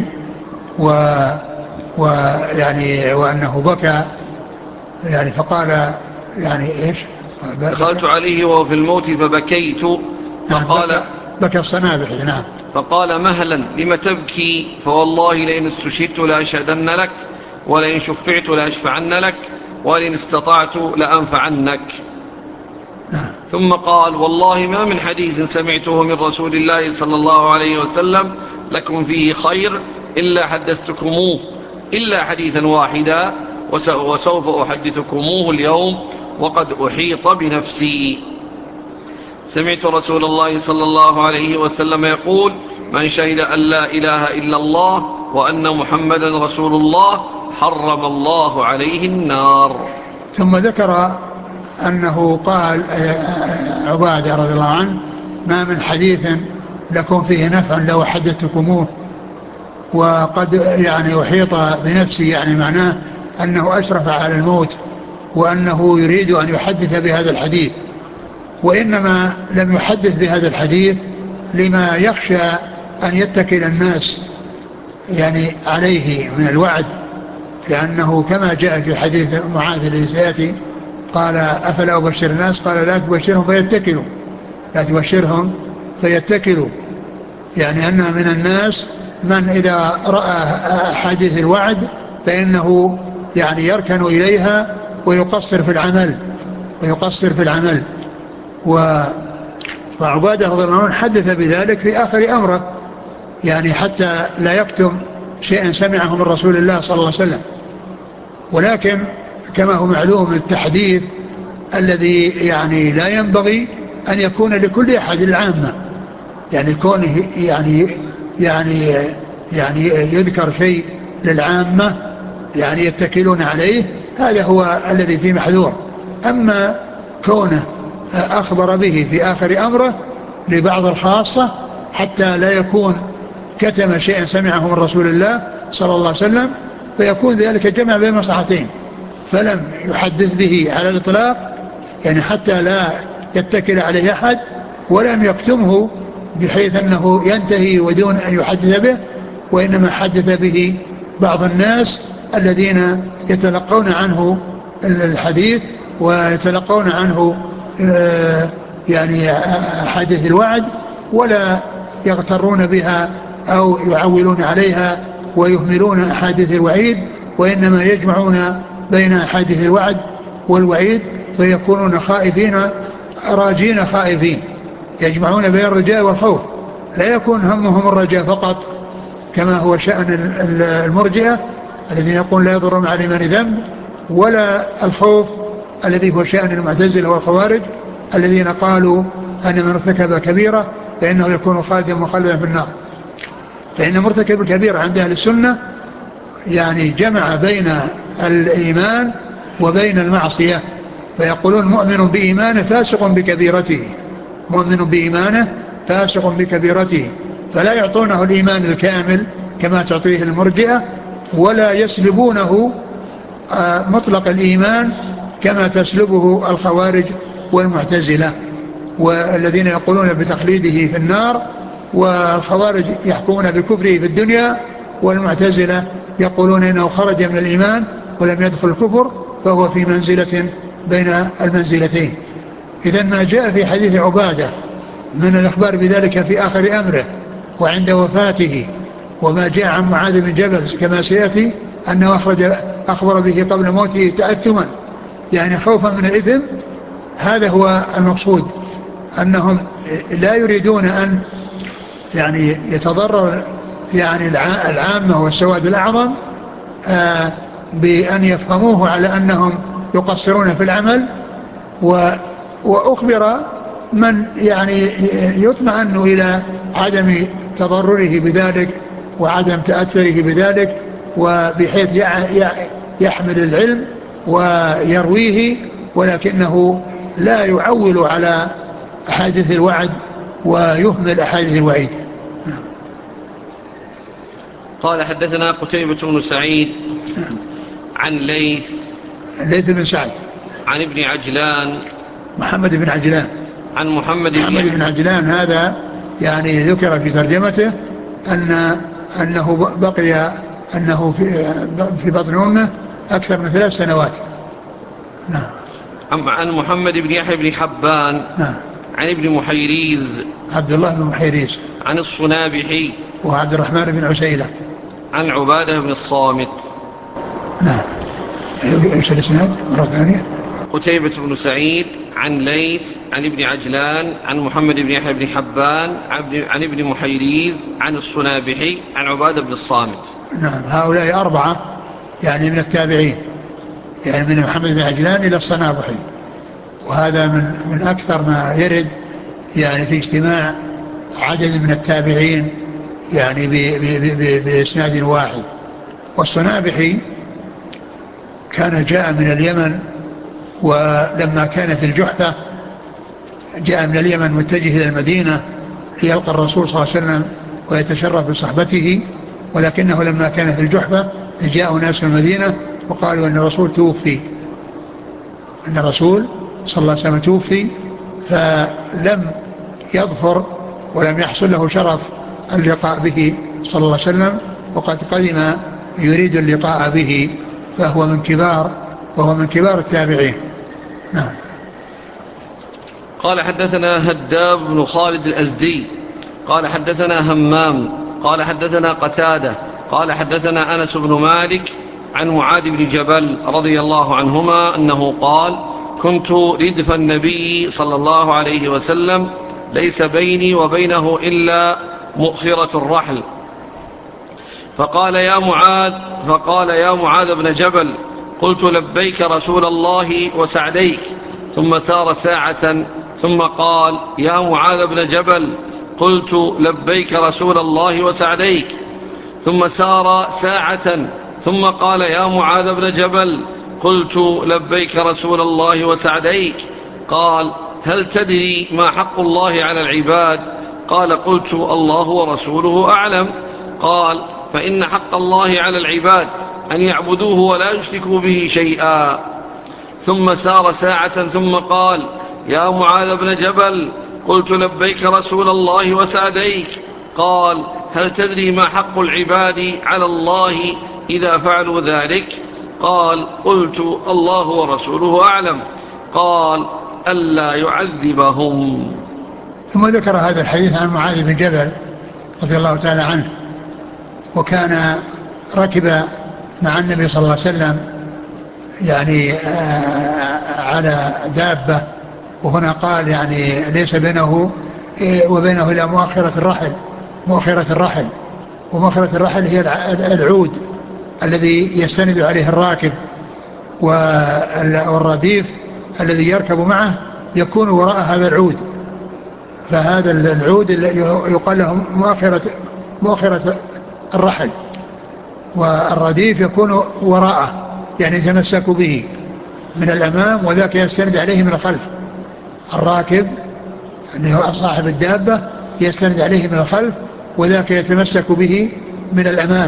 ويعني وأنه بكى يعني فقال يعني إيش؟ دخلت عليه وهو في الموت فبكيت فقال نعم بكى الصنابحي. نعم. فقال: مهلا لم تبكي؟ فوالله لئن استشهدت لأشهدن لك ولئن شفعت لأشفعن لك ولئن استطعت لأنفعنك. ثم قال: والله ما من حديث سمعته من رسول الله صلى الله عليه وسلم لكم فيه خير إلا حدثتكموه إلا حديثا واحدا وسوف أحدثكموه اليوم وقد أحيط بنفسي. سمعت رسول الله صلى الله عليه وسلم يقول: من شهد أن لا إله إلا الله وأن محمدا رسول الله حرم الله عليه النار. ثم ذكر أنه قال عبادة رضي الله عنه: ما من حديث لكم فيه نفع لو حدثتكموه وقد يعني أحيط بنفسي، يعني معناه أنه أشرف على الموت وأنه يريد أن يحدث بهذا الحديث، وإنما لم يحدث بهذا الحديث لما يخشى أن يتكل الناس يعني عليه من الوعد، لأنه كما جاء في حديث معاذ الذي سيأتي قال: أفلا أبشر الناس؟ قال: لا تبشرهم فيتكلوا، لا تبشرهم فيتكلوا، يعني أن من الناس من إذا رأى حديث الوعد فإنه يعني يركن إليها ويقصر في العمل فعبادة رضي الله عنه حدث بذلك في آخر أمره، يعني حتى لا يكتم شيئا سمعه من رسول الله صلى الله عليه وسلم. ولكن كما هو معلوم التحديث الذي يعني لا ينبغي أن يكون لكل أحد العامة، يعني يكون يعني يذكر شيء للعامة يعني يتكلون عليه، هذا هو الذي فيه محذور. أما كونه أخبر به في آخر أمره لبعض الخاصة حتى لا يكون كتم شيئا سمعه من رسول الله صلى الله عليه وسلم، فيكون ذلك جمع بين مصلحتين، فلم يحدث به على الإطلاق يعني حتى لا يتكل عليه أحد، ولم يكتمه بحيث أنه ينتهي ودون أن يحدث به، وإنما حدث به بعض الناس الذين يتلقون عنه الحديث ويتلقون عنه يعني حديث الوعد، ولا يغترون بها أو يعولون عليها ويهملون أحاديث الوعيد، وإنما يجمعون بين أحاديث الوعد والوعيد فيكونون خائفين راجين خائفين، يجمعون بين الرجاء والخوف، لا يكون همهم الرجاء فقط كما هو شأن المرجئة الذين يقول لا يضر مع الإيمان ذنب، ولا الخوف الذي هو شأن المعتزلة والخوارج الذين قالوا أن من ارتكب كبيرة فإنه يكون خالدا مخلدا في النار. فإن مرتكب الكبيرة عند أهل السنة يعني جمع بين الإيمان وبين المعصية، فيقولون مؤمن بإيمانه فاسق بكبيرته، مؤمن بإيمانه فاسق بكبيرته، فلا يعطونه الإيمان الكامل كما تعطيه المرجئة، ولا يسلبونه مطلق الإيمان كما تسلبه الخوارج والمعتزلة، والذين يقولون بتخليده في النار، والخوارج يحكمون بكفره في الدنيا، والمعتزلة يقولون إنه خرج من الإيمان ولم يدخل الكفر فهو في منزلة بين المنزلتين. إذن ما جاء في حديث عبادة من الإخبار بذلك في آخر أمره وعند وفاته، وما جاء عن معاذ بن جبل كما سيأتي أنه أخبر به قبل موته تأثما يعني خوفا من الإثم، هذا هو المقصود، أنهم لا يريدون أن يعني يتضرر يعني العامة والسواد الأعظم بأن يفهموه على أنهم يقصرون في العمل، وأخبر من يعني يطمئن إلى عدم تضرره بذلك وعدم تأثره بذلك، وبحيث يحمل العلم ويرويه، ولكنه لا يعول على أحاديث الوعد ويهمل أحاديث الوعيد. قال حدثنا قتيبة بن سعيد عن ليث بن سعد عن ابن عجلان محمد بن عجلان عن محمد بن عجلان. هذا يعني ذكر في ترجمته أنه بقي أنه في بطن أمه أكثر من 3 سنوات. نعم. عن محمد بن يحيى بن حبان. نعم. عن ابن محيريز عبد الله بن محيريز. عن الصنابحي وعبد الرحمن بن عسيلة. عن عبادة بن الصامت. نعم. ايش الاسناد مرة ثانية؟ قتيبة بن سعيد عن ليث عن ابن عجلان عن محمد بن يحيى بن حبان عن ابن محيريز عن الصنابحي عن عبادة بن الصامت. نعم. هؤلاء 4 يعني من التابعين، يعني من محمد بن عجلان إلى الصنابحي، وهذا من أكثر ما يرد يعني في اجتماع عدد من التابعين يعني بإسناد واحد. والصنابحي كان جاء من اليمن، ولما كان في الجحفة جاء من اليمن متجه إلى المدينة ليلقى الرسول صلى الله عليه وسلم ويتشرف بصحبته، ولكنه لما كان في الجحفة جاء ناس من المدينة وقالوا أن الرسول توفي، أن الرسول صلى الله عليه وسلم توفي، فلم يظفر ولم يحصل له شرف اللقاء به صلى الله عليه وسلم، وقد قدم يريد اللقاء به، وهو من كبار التابعين. نعم. قال حدثنا هداب بن خالد الأزدي قال حدثنا همام قال حدثنا قتادة قال حدثنا أنس بن مالك عن معاذ بن جبل رضي الله عنهما أنه قال: كنت ردف النبي صلى الله عليه وسلم، ليس بيني وبينه إلا مؤخرة الرحل، فقال يا معاذ بن جبل، قلت: لبيك رسول الله وسعديك. ثم سار ساعة ثم قال: يا معاذ بن جبل، قلت: لبيك رسول الله وسعديك. ثم سار ساعة ثم قال: يا معاذ بن جبل، قلت: لبيك رسول الله وسعديك. قال: هل تدري ما حق الله على العباد؟ قال: قلت: الله ورسوله أعلم. قال: فإن حق الله على العباد أن يعبدوه ولا يشركوا به شيئا. ثم سار ساعة ثم قال: يا معاذ بن جبل، قلت: لبيك رسول الله وسعديك. قال: هل تدري ما حق العباد على الله إذا فعلوا ذلك؟ قال: قلت: الله ورسوله أعلم. قال: ألا يعذبهم. ثم ذكر هذا الحديث عن معاذ بن جبل رضي الله تعالى عنه، وكان ركب مع النبي صلى الله عليه وسلم يعني على دابة، وهنا قال يعني ليس بينه وبينه إلا مؤخرة الرحل. ومؤخرة الرحل هي العود الذي يستند عليه الراكب، والرديف الذي يركب معه يكون وراء هذا العود، فهذا العود يقال له مؤخرة الرحل، والرديف يكون وراءه يعني يتمسك به من الأمام، وذاك يستند عليه من الخلف. الراكب اللي هو صاحب الدابة يستند عليه من الخلف، وذاك يتمسك به من الأمام.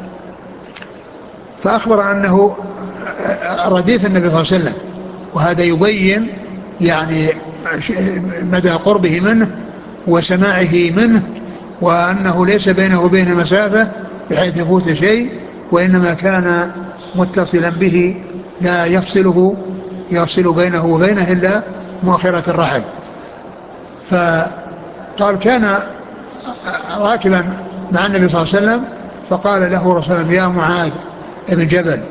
فأخبر أنه رديف النبي صلى الله عليه وسلم، وهذا يبين يعني مدى قربه منه وسماعه منه، وأنه ليس بينه وبين مسافة بحيث يفوت شيء، وإنما كان متصلا به لا يفصل بينه وبينه إلا مؤخرة الرحل. فقال: كان راكبا مع النبي صلى الله عليه وسلم، فقال له رسول الله: يا معاذ بن جبل.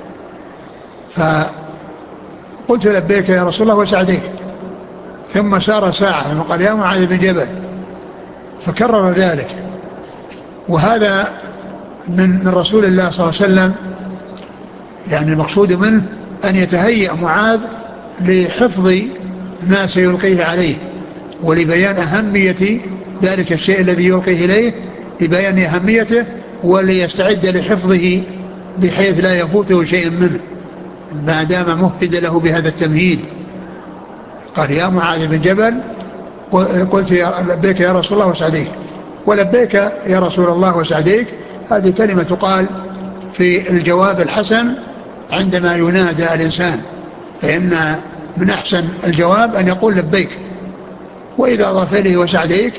فقلت: لبيك يا رسول الله وسعديك. ثم سار ساعة ثم قال: يا معاذ بن جبل، فكرر ذلك. وهذا من رسول الله صلى الله عليه وسلم يعني المقصود منه أن يتهيأ معاذ لحفظ ما سيلقيه عليه ولبيان أهمية ذلك الشيء الذي يلقيه إليه، لبيان أهميته وليستعد لحفظه بحيث لا يفوته شيء منه ما دام مهد له بهذا التمهيد. قال يا معاذ بن جبل قلت لبيك يا رسول الله وسعديك. ولبيك يا رسول الله وسعديك هذه كلمة تقال في الجواب الحسن عندما ينادى الإنسان، فإن من أحسن الجواب أن يقول لبيك، وإذا أضاف إليه وسعديك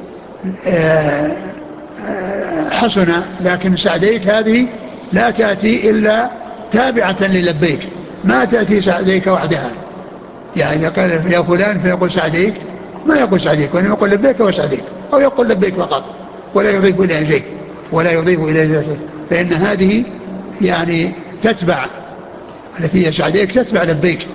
حسن، لكن سعديك هذه لا تأتي إلا تابعة للبيك، ما تأتي سعديك وحدها. يعني قال يا فلان فيقول سعديك، ما يقول سعديك، وإنما يقول لبيك وسعديك، أو يقول لبيك فقط ولا يضيف إليه شيء، فإن هذه يعني تتبع التي هي سعديك تتبع لبيك،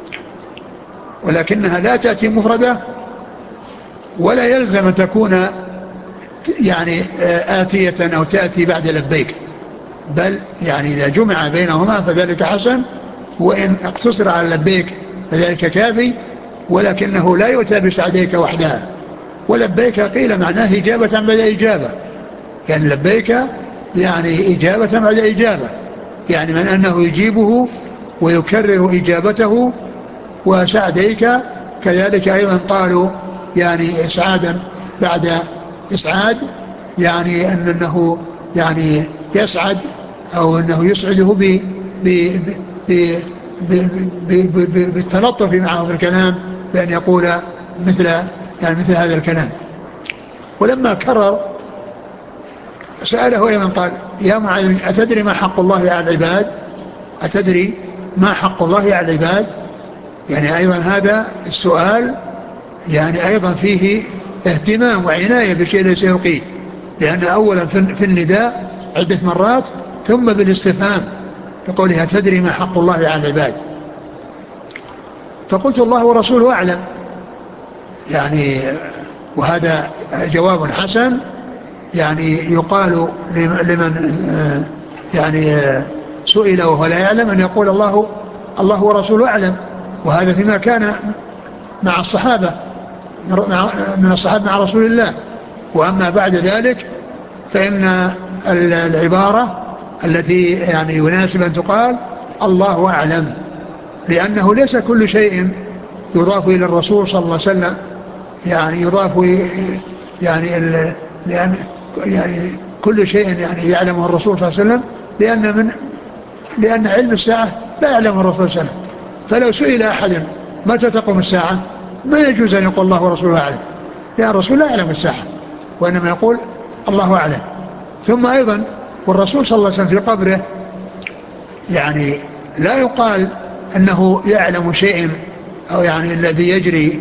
ولكنها لا تأتي مفردة ولا يلزم أن تكون يعني آتية أو تأتي بعد لبيك، بل يعني إذا جمع بينهما فذلك حسن، وإن اقتصر على لبيك فذلك كافي، ولكنه لا يؤتى بسعديك وحدها. ولبيك قيل معناه إجابة بعد إجابة، يعني لبيك يعني إجابة بعد إجابة، يعني من أنه يجيبه ويكرر إجابته. وسعديك كذلك أيضا قالوا يعني إسعادا بعد إسعاد، يعني أنه يعني يسعد أو أنه يسعده بالتلطف معه في الكلام، بأن يقول مثل هذا الكلام. ولما كرر سأله أيضا قال يا معاذ أتدري ما حق الله على العباد؟ أتدري ما حق الله على العباد؟ يعني أيضا هذا السؤال يعني أيضا فيه اهتمام وعناية بالشيء الذي سيلقيه، لأن أولا في النداء عدة مرات، ثم بالاستفهام بقولها تدري ما حق الله على العباد. فقلت الله ورسوله أعلم، يعني وهذا جواب حسن، يعني يقال لمن يعني سئل وهو لا يعلم أن يقول الله ورسوله أعلم. وهذا فيما كان مع الصحابة من الصحابة مع رسول الله. وأما بعد ذلك فإن العبارة التي يعني يناسب أن تقال الله أعلم، لأنه ليس كل شيء يضاف إلى الرسول صلى الله عليه وسلم يعني يضاف يعني يعني كل شيء يعني يعلمه الرسول صلى الله عليه وسلم، لأن علم الساعة لا يعلمه الرسول صلى الله عليه وسلم. فلو سئل أحد متى تقوم الساعة ما يجوز أن يقول الله ورسوله أعلم، لأن الرسول لا يعلم الساعة، وإنما يقول الله أعلم. ثم أيضا والرسول صلى الله عليه وسلم في قبره يعني لا يقال أنه يعلم شيء أو يعني الذي يجري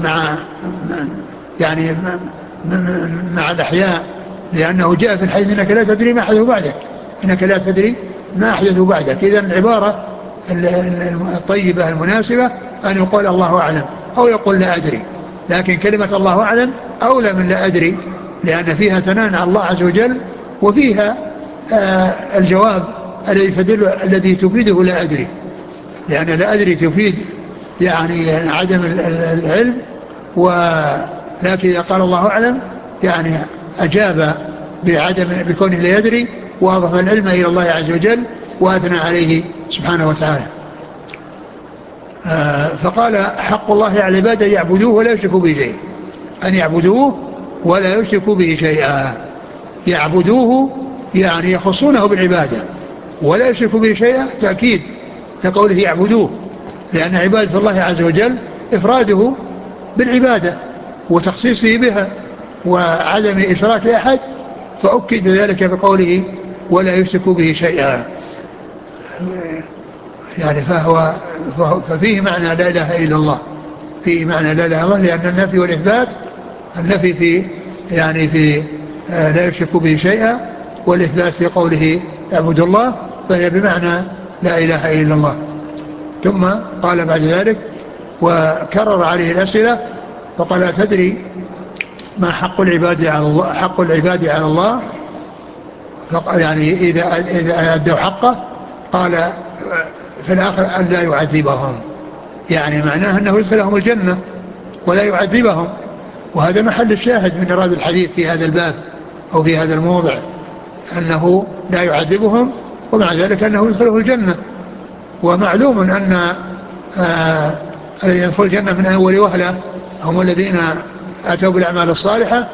مع الأحياء، لأنه جاء في الحديث إنك لا تدري ما أحدث بعدك، إنك لا تدري ما أحدث بعدك. إذن العبارة الطيبة المناسبة أن يقول الله أعلم أو يقول لا أدري، لكن كلمة الله أعلم أولى من لا أدري، لأن فيها ثناء على الله عز وجل، وفيها الجواب الذي تفيده لا أدري، لأن لا أدري تفيد يعني عدم العلم، ولكن إذا قال الله أعلم يعني أجاب بكونه لا يدري، وأضاف العلم إلى الله عز وجل وأثنى عليه سبحانه وتعالى. فقال حق الله على العباد أن يعبدوه ولا يشركوا به شيئا، أن يعبدوه ولا يشركوا به شيئا. يعبدوه يعني يخصونه بالعبادة، ولا يشركوا به شيئا تأكيد لقوله يعبدوه، لأن عبادة الله عز وجل إفراده بالعبادة وتخصيصه بها وعدم إشراك أحد، فأكد ذلك بقوله ولا يشركوا به شيئا. يعني ففيه معنى لا إله إلا الله، فيه معنى لا إله إلا الله، لأن النفي والإثبات، النفي في لا يشركوا به شيئا، والإثبات في قوله اعبدوا الله، فهي بمعنى لا إله إلا الله. ثم قال بعد ذلك وكرر عليه الأسئلة فقال تدري ما حق العباد على الله؟ يعني إذا أدوا حقه قال في الآخر أن لا يعذبهم، يعني معناه أنه يدخلهم الجنة ولا يعذبهم. وهذا محل الشاهد من إرادة الحديث في هذا الباب أو في هذا الموضع، أنه لا يعذبهم ومع ذلك أنه يدخله الجنة. ومعلوم أن الذين يدخل الجنة من أول وهلة هم الذين أتوا بالأعمال الصالحة،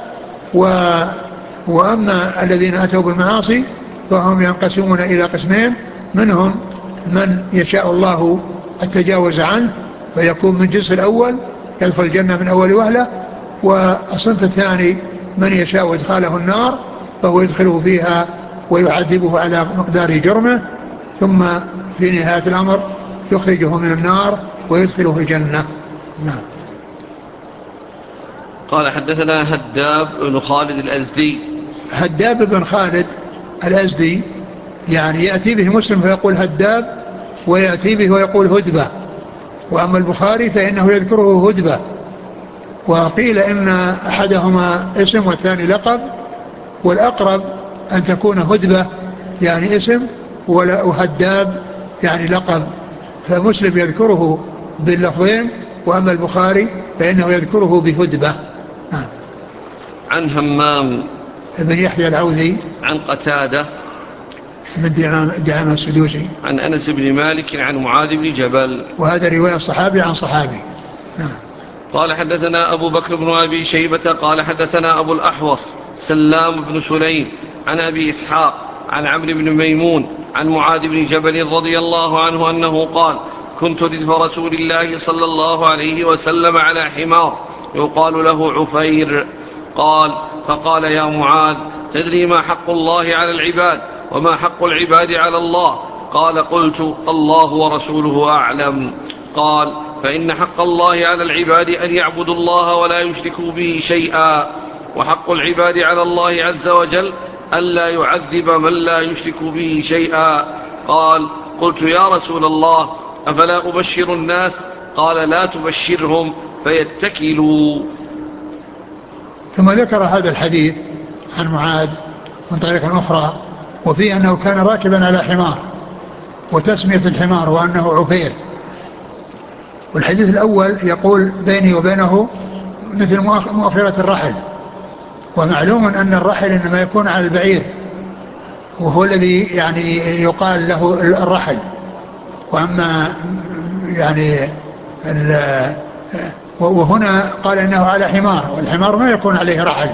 وأما الذين أتوا بالمعاصي فهم ينقسمون إلى قسمين، منهم من يشاء الله التجاوز عنه فيكون من جنس الأول يدخل الجنة من أول وهلة، والصنف الثاني من يشاء إدخاله النار فهو يدخله فيها ويعذبه على مقدار جرمه، ثم في نهاية الأمر يخرجه من النار ويدخله الجنة. نعم. قال حدثنا هداب بن خالد الأزدي. هداب بن خالد الأزدي يعني يأتي به مسلم فيقول هداب، ويأتي به ويقول هدبة، وأما البخاري فإنه يذكره هدبة. وقيل إن أحدهما اسم والثاني لقب، والأقرب أن تكون هدبة يعني اسم وهداب يعني لقب، فمسلم يذكره باللفظين، وأما البخاري فإنه يذكره بهدبة. عن همام ابن يحيى العوذي عن قتادة من دعامة السدوسي عن أنس بن مالك عن معاذ بن جبل، وهذا رواية صحابي عن صحابي. قال حدثنا أبو بكر بن أبي شيبة قال حدثنا أبو الأحوص سلام بن سليم عن أبي إسحاق عن عمرو بن ميمون عن معاذ بن جبل رضي الله عنه أنه قال: كنت ردف رسول الله صلى الله عليه وسلم على حمار يقال له عفير، قال: فقال: يا معاذ، تدري ما حق الله على العباد وما حق العباد على الله؟ قال: قلت: الله ورسوله أعلم. قال: فإن حق الله على العباد أن يعبدوا الله ولا يشركوا به شيئا، وحق العباد على الله عز وجل أن لا يعذب من لا يشرك به شيئا. قال: قلت: يا رسول الله، أفلا أبشر الناس؟ قال: لا تبشرهم فيتكلوا. ثم ذكر هذا الحديث عن معاذ من طريق أخرى، وفيه أنه كان راكبا على حمار، وتسمية الحمار وأنه عفير. والحديث الأول يقول بيني وبينه مثل مؤخرة الرحل، ومعلوم أن الرحل إنما يكون على البعير، وهو الذي يعني يقال له الرحل. وأما يعني وهنا قال إنه على حمار، والحمار ما يكون عليه رحل.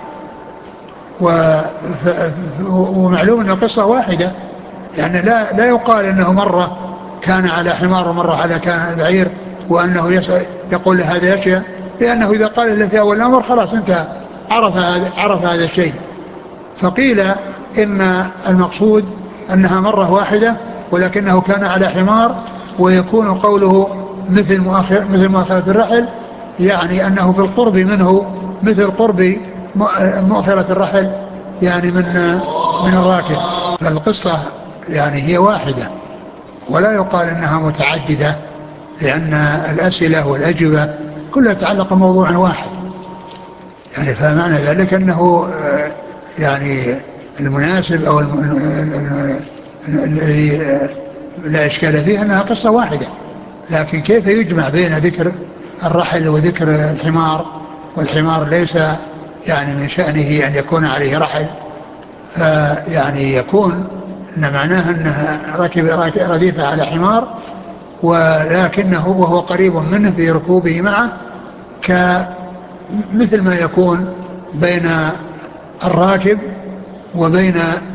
ومعلوم أن القصة واحدة، يعني لا يقال أنه مرة كان على حمار ومرة كان على بعير، وأنه يقول هذا أشياء، لأنه إذا قال إلا في أول الأمر خلاص انتهى، عرف هذا الشيء. فقيل إن المقصود أنها مرة واحدة، ولكنه كان على حمار، ويكون قوله مثل مؤخرة الرحل، يعني أنه بالقرب منه مثل قرب مؤخرة الرحل يعني من الراكب. فالقصة يعني هي واحدة، ولا يقال أنها متعددة، لأن الأسئلة والأجوبة كلها تتعلق بموضوع واحد. يعني فمعنى ذلك أنه يعني المناسب أو الذي لا إشكال فيه أنها قصة واحدة، لكن كيف يجمع بين ذكر الرحل وذكر الحمار، والحمار ليس يعني من شأنه أن يكون عليه رحل، فيعني يكون أن معناه أنه ركب رديفه على حمار، ولكنه وهو قريب منه في ركوبه معه مثل ما يكون بين الراكب وبين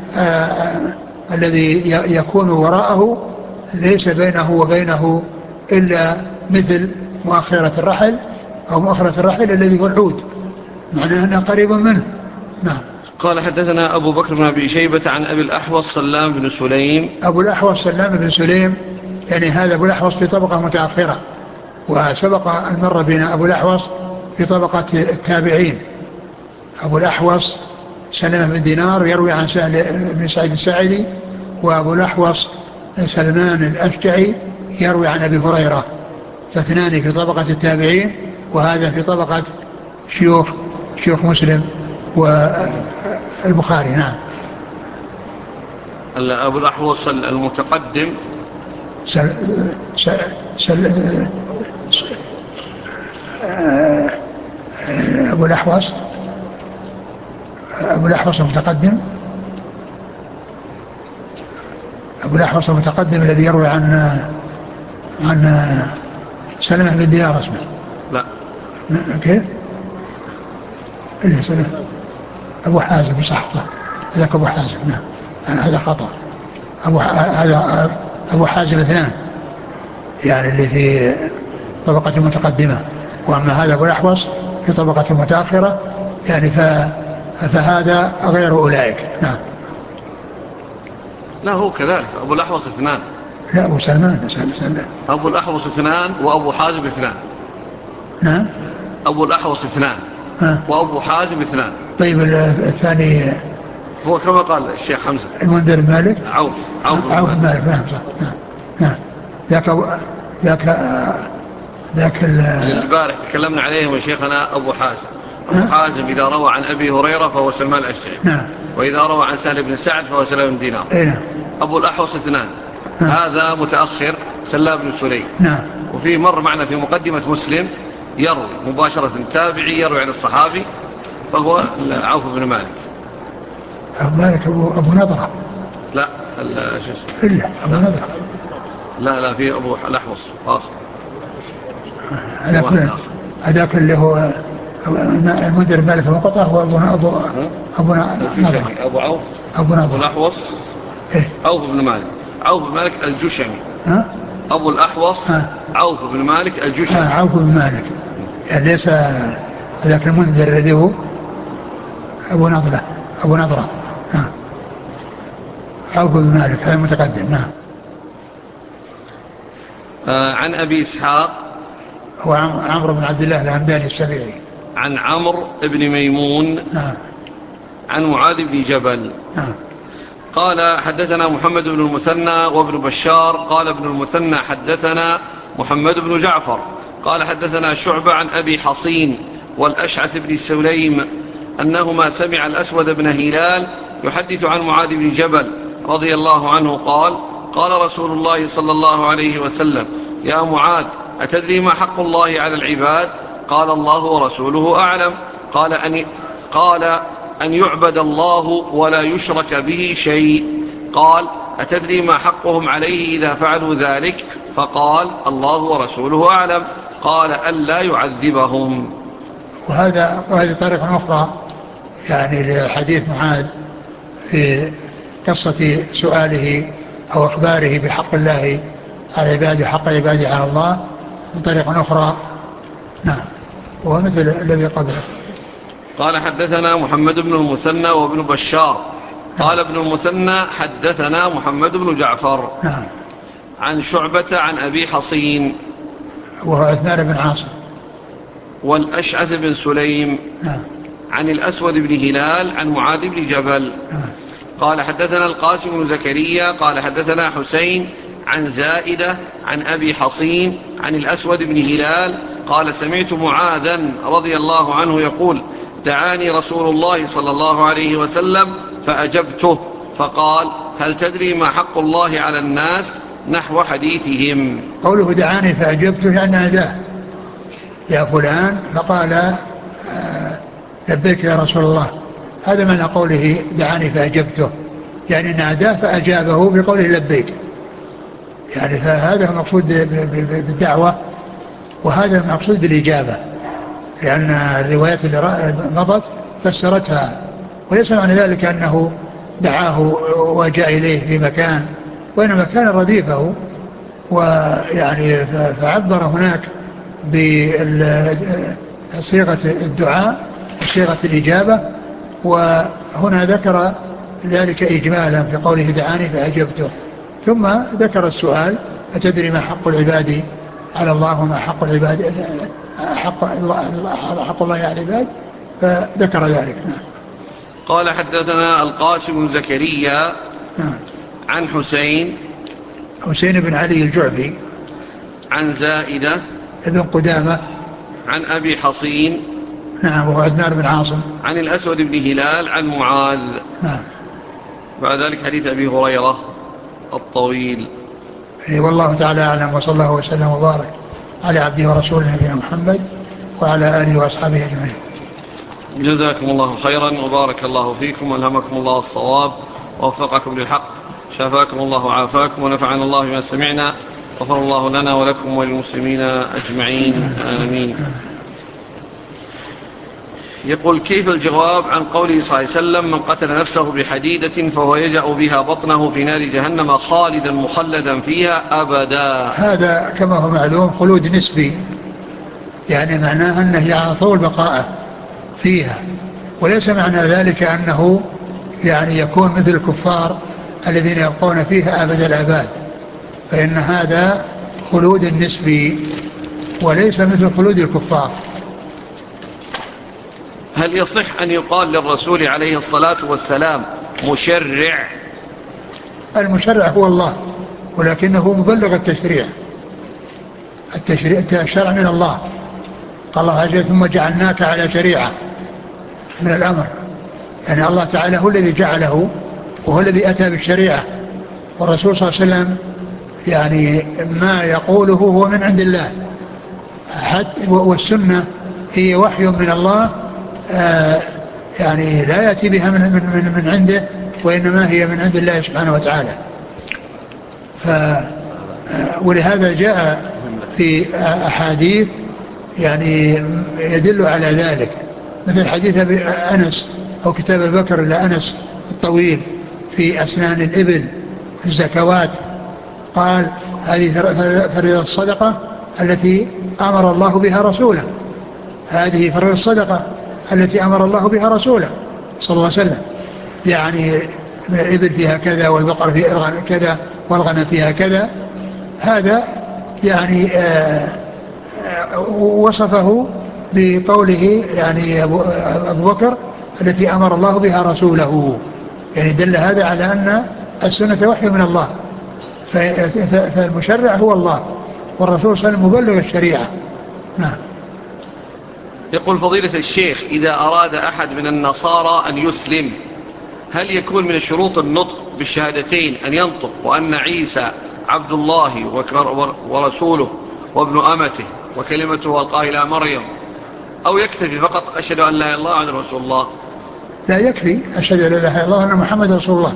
الذي يكون وراءه، ليس بينه وبينه إلا مثل مؤخرة الرحل أو مؤخرة الرحل الذي هو العود، معناه أنه قريب منه. نعم. قال حدثنا أبو بكر بن أبي شيبة عن أبي الأحوص سلام بن سليم. أبو الأحوص سلام بن سليم، يعني هذا أبو الأحوص في طبقة متأخرة، وسبق أن مر بنا أبو الأحوص في طبقة التابعين. أبو الأحوص سلمة بن دينار يروي عن سهل بن سعيد الساعدي، وأبو الأحوص سلمان الأشجعي يروي عن أبي هريرة، فاثنان في طبقة التابعين، وهذا في طبقة شيوخ مسلم والبخاري. نعم. أبو الأحوص المتقدم سل سل سل أبو الأحوص المتقدم، أبو الأحوص المتقدم الذي يروي عن سلمة بن دينار اسمه. لا كيف؟ إلا سلمة أبو حازم، صح هذاك أبو حازم. نعم هذا خطأ. هذا أبو حازم اثنان، يعني اللي في طبقة متقدمة، وأما هذا أبو الأحوص في طبقة متأخرة، يعني فهذا غير أولئك. نعم. لا هو كذلك، أبو الأحوص اثنان. لا أبو سلمان. أبو الأحوص اثنان وأبو حازم اثنان. نعم. أبو الأحوص اثنان وأبو حازم اثنان. طيب الثاني هو كما قال الشيخ حمزة المنذر مالك. عوف مالك. نعم صح. نعم. ذاك البارح تكلمنا عليهم يا شيخنا. أبو حازم إذا روى عن أبي هريرة فهو سلمان الأشجعي. نعم. وإذا روى عن سهل بن سعد فهو سلام بن دينار. نعم. أبو الأحوص اثنان. هذا متأخر سلام بن سليم. نعم. وفي مر معنا في مقدمة مسلم يروي مباشرة تابعي يروي عن الصحابي، فهو عوف بن مالك. أبو نضرة. لا إلا أبو نضرة. لا في أبو الأحوص خاص. هذاك اللي هو المنذر مالك المقطع هو أبو نضرة. أبو عوف أبو الأحوص. عوف بن مالك. عوف بن مالك الجشمي. أبو الأحوص عوف بن مالك الجشمي. عوف بن مالك، يعني ليس ذاك المنذر الذي هو أبو نضرة. عوف بن مالك هذا متقدم. نعم. عن أبي إسحاق هو عمرو بن عبد الله الهمداني السبيعي. عن عمرو بن ميمون. نعم. عن معاذ بن جبل. نعم. قال حدثنا محمد بن المثنى وابن بشار. قال ابن المثنى حدثنا محمد بن جعفر قال حدثنا شعبة عن أبي حصين والأشعث بن سليم أنهما سمع الأسود بن هلال يحدث عن معاذ بن جبل رضي الله عنه قال قال رسول الله صلى الله عليه وسلم يا معاذ أتدري ما حق الله على العباد؟ قال الله ورسوله أعلم. قال أن يعبد الله ولا يشرك به شيء. قال أتدري ما حقهم عليه إذا فعلوا ذلك؟ فقال الله ورسوله أعلم. قال ألا يعذبهم. وهذه طريقة أخرى يعني لحديث معاذ في قصة سؤاله أو أخباره بحق الله على عباده وحق عباده على الله بطريقة أخرى. نعم. وهو مثل الذي قبله. قال حدثنا محمد بن المثنى وابن بشار. قال ابن المثنى حدثنا محمد بن جعفر. نعم. عن شعبة عن أبي حصين وهو عثمان بن عاصم. والأشعث بن سليم. نعم. عن الأسود بن هلال عن معاذ بن جبل. نعم. قال حدثنا القاسم بن زكريا قال حدثنا حسين عن زائدة عن أبي حصين عن الأسود بن هلال قال سمعت معاذا رضي الله عنه يقول دعاني رسول الله صلى الله عليه وسلم فأجبته فقال هل تدري ما حق الله على الناس؟ نحو حديثهم. قوله دعاني فأجبته يعني ناداه يا فلان فقال لبيك يا رسول الله. هذا معنى قوله دعاني فأجبته، يعني ناداه فأجابه بقوله لبيك، يعني فهذا هو مقصود بالدعوة وهذا مقصود بالإجابة، لأن الروايات اللي مضت فسرتها، وليس معنى ذلك أنه دعاه وجاء إليه في مكان، وإنما كان رديفه، ويعني فعبر هناك بصيغة الدعاء وصيغة الإجابة، وهنا ذكر ذلك إجمالا في قوله دعاني فأجبته، ثم ذكر السؤال أتدري ما حق العباد على الله وما حق العباد حق الله على العباد، فذكر ذلك. قال حدثنا القاسم بن زكريا عن حسين بن علي الجعفي عن زائدة ابن قدامة عن أبي حصين نعم وهو عثمان بن عاصم عن الأسود بن هلال عن معاذ. نعم. بعد ذلك حديث أبي هريرة الطويل. والله تعالى أعلم، وصلى الله وسلم وبارك على عبده ورسوله نبينا محمد وعلى آله وأصحابه أجمعين. جزاكم الله خيرا وبارك الله فيكم وألهمكم الله الصواب ووفقكم للحق، شافاكم الله وعافاكم ونفعنا الله بما سمعنا، غفر الله لنا ولكم وللمسلمين أجمعين آمين. يقول: كيف الجواب عن قوله صلى الله عليه وسلم: من قتل نفسه بحديدة فهو يجأ بها بطنه في نار جهنم خالدا مخلدا فيها أبدا؟ هذا كما هو معلوم خلود نسبي، يعني معناه أنه على طول بقاءه فيها، وليس معنى ذلك أنه يعني يكون مثل الكفار الذين يبقون فيها أبد الآباد، فإن هذا خلود نسبي وليس مثل خلود الكفار. هل يصح أن يقال للرسول عليه الصلاة والسلام مشرع؟ المشرع هو الله، ولكنه مبلغ التشريع. الشرع من الله، قال الله عز وجل: ثم جعلناك على شريعة من الأمر، يعني الله تعالى هو الذي جعله وهو الذي أتى بالشريعة، والرسول صلى الله عليه وسلم يعني ما يقوله هو من عند الله، والسنة هي وحي من الله، يعني لا يأتي بها من عنده، وإنما هي من عند الله سبحانه وتعالى. ولهذا جاء في أحاديث يعني يدل على ذلك، مثل حديث أنس أو كتاب بكر لأنس الطويل في أسنان الإبل في الزكوات، قال: هذه فريضة الصدقة التي أمر الله بها رسوله، هذه فريضة الصدقة التي أمر الله بها رسوله صلى الله عليه وسلم، يعني الإبل فيها كذا والبقر فيها كذا والغنم فيها كذا. هذا يعني وصفه بقوله يعني أبو بكر التي أمر الله بها رسوله، يعني دل هذا على أن السنة وحي من الله، فالمشرع هو الله، والرسول صلى الله عليه وسلم مبلغ الشريعة. نعم. يقول: فضيلة الشيخ، إذا أراد أحد من النصارى أن يسلم، هل يكون من الشروط النطق بالشهادتين أن ينطق وأن عيسى عبد الله ورسوله وابن أمته وكلمته ألقاها إلى مريم، أو يكتفي فقط أشهد أن لا إله إلا الله وأن رسول الله؟ لا، يكفي أشهد أن لا إله إلا الله وأن محمد رسول الله،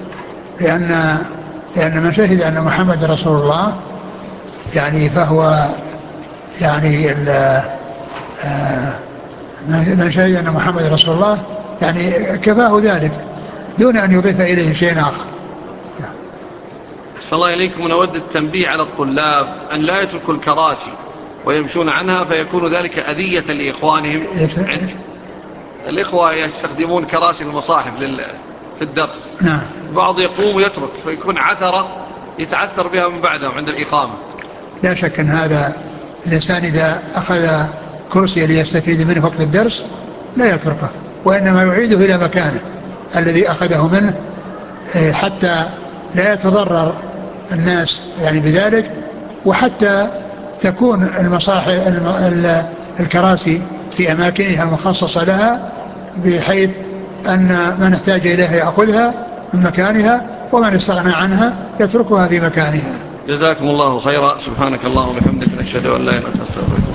لأن من شهد أن محمد رسول الله يعني فهو يعني من شهد أن محمد رسول الله يعني كفاه ذلك دون أن يضيف إليه شيء آخر. أحسن الله إليكم. نود التنبيه على الطلاب أن لا يتركوا الكراسي ويمشون عنها، فيكون ذلك أذية لإخوانهم. الإخوة يستخدمون كراسي المصاحف في الدرس، نعم. بعض يقوم ويترك فيكون عثرة يتعثر بها من بعدهم عند الإقامة. لا شك أن هذا الإنسان إذا أخذ كرسي ليستفيد منه وقت الدرس لا يتركه، وإنما يعيده إلى مكانه الذي أخذه منه، حتى لا يتضرر الناس يعني بذلك، وحتى تكون الكراسي في أماكنها المخصصة لها، بحيث أن من احتاج إليها يأخذها من مكانها، ومن استغنى عنها يتركها في مكانها. جزاكم الله خيرا. سبحانك اللهم وبحمدك، نشهد أن لا إله إلا أنت، نستغفرك.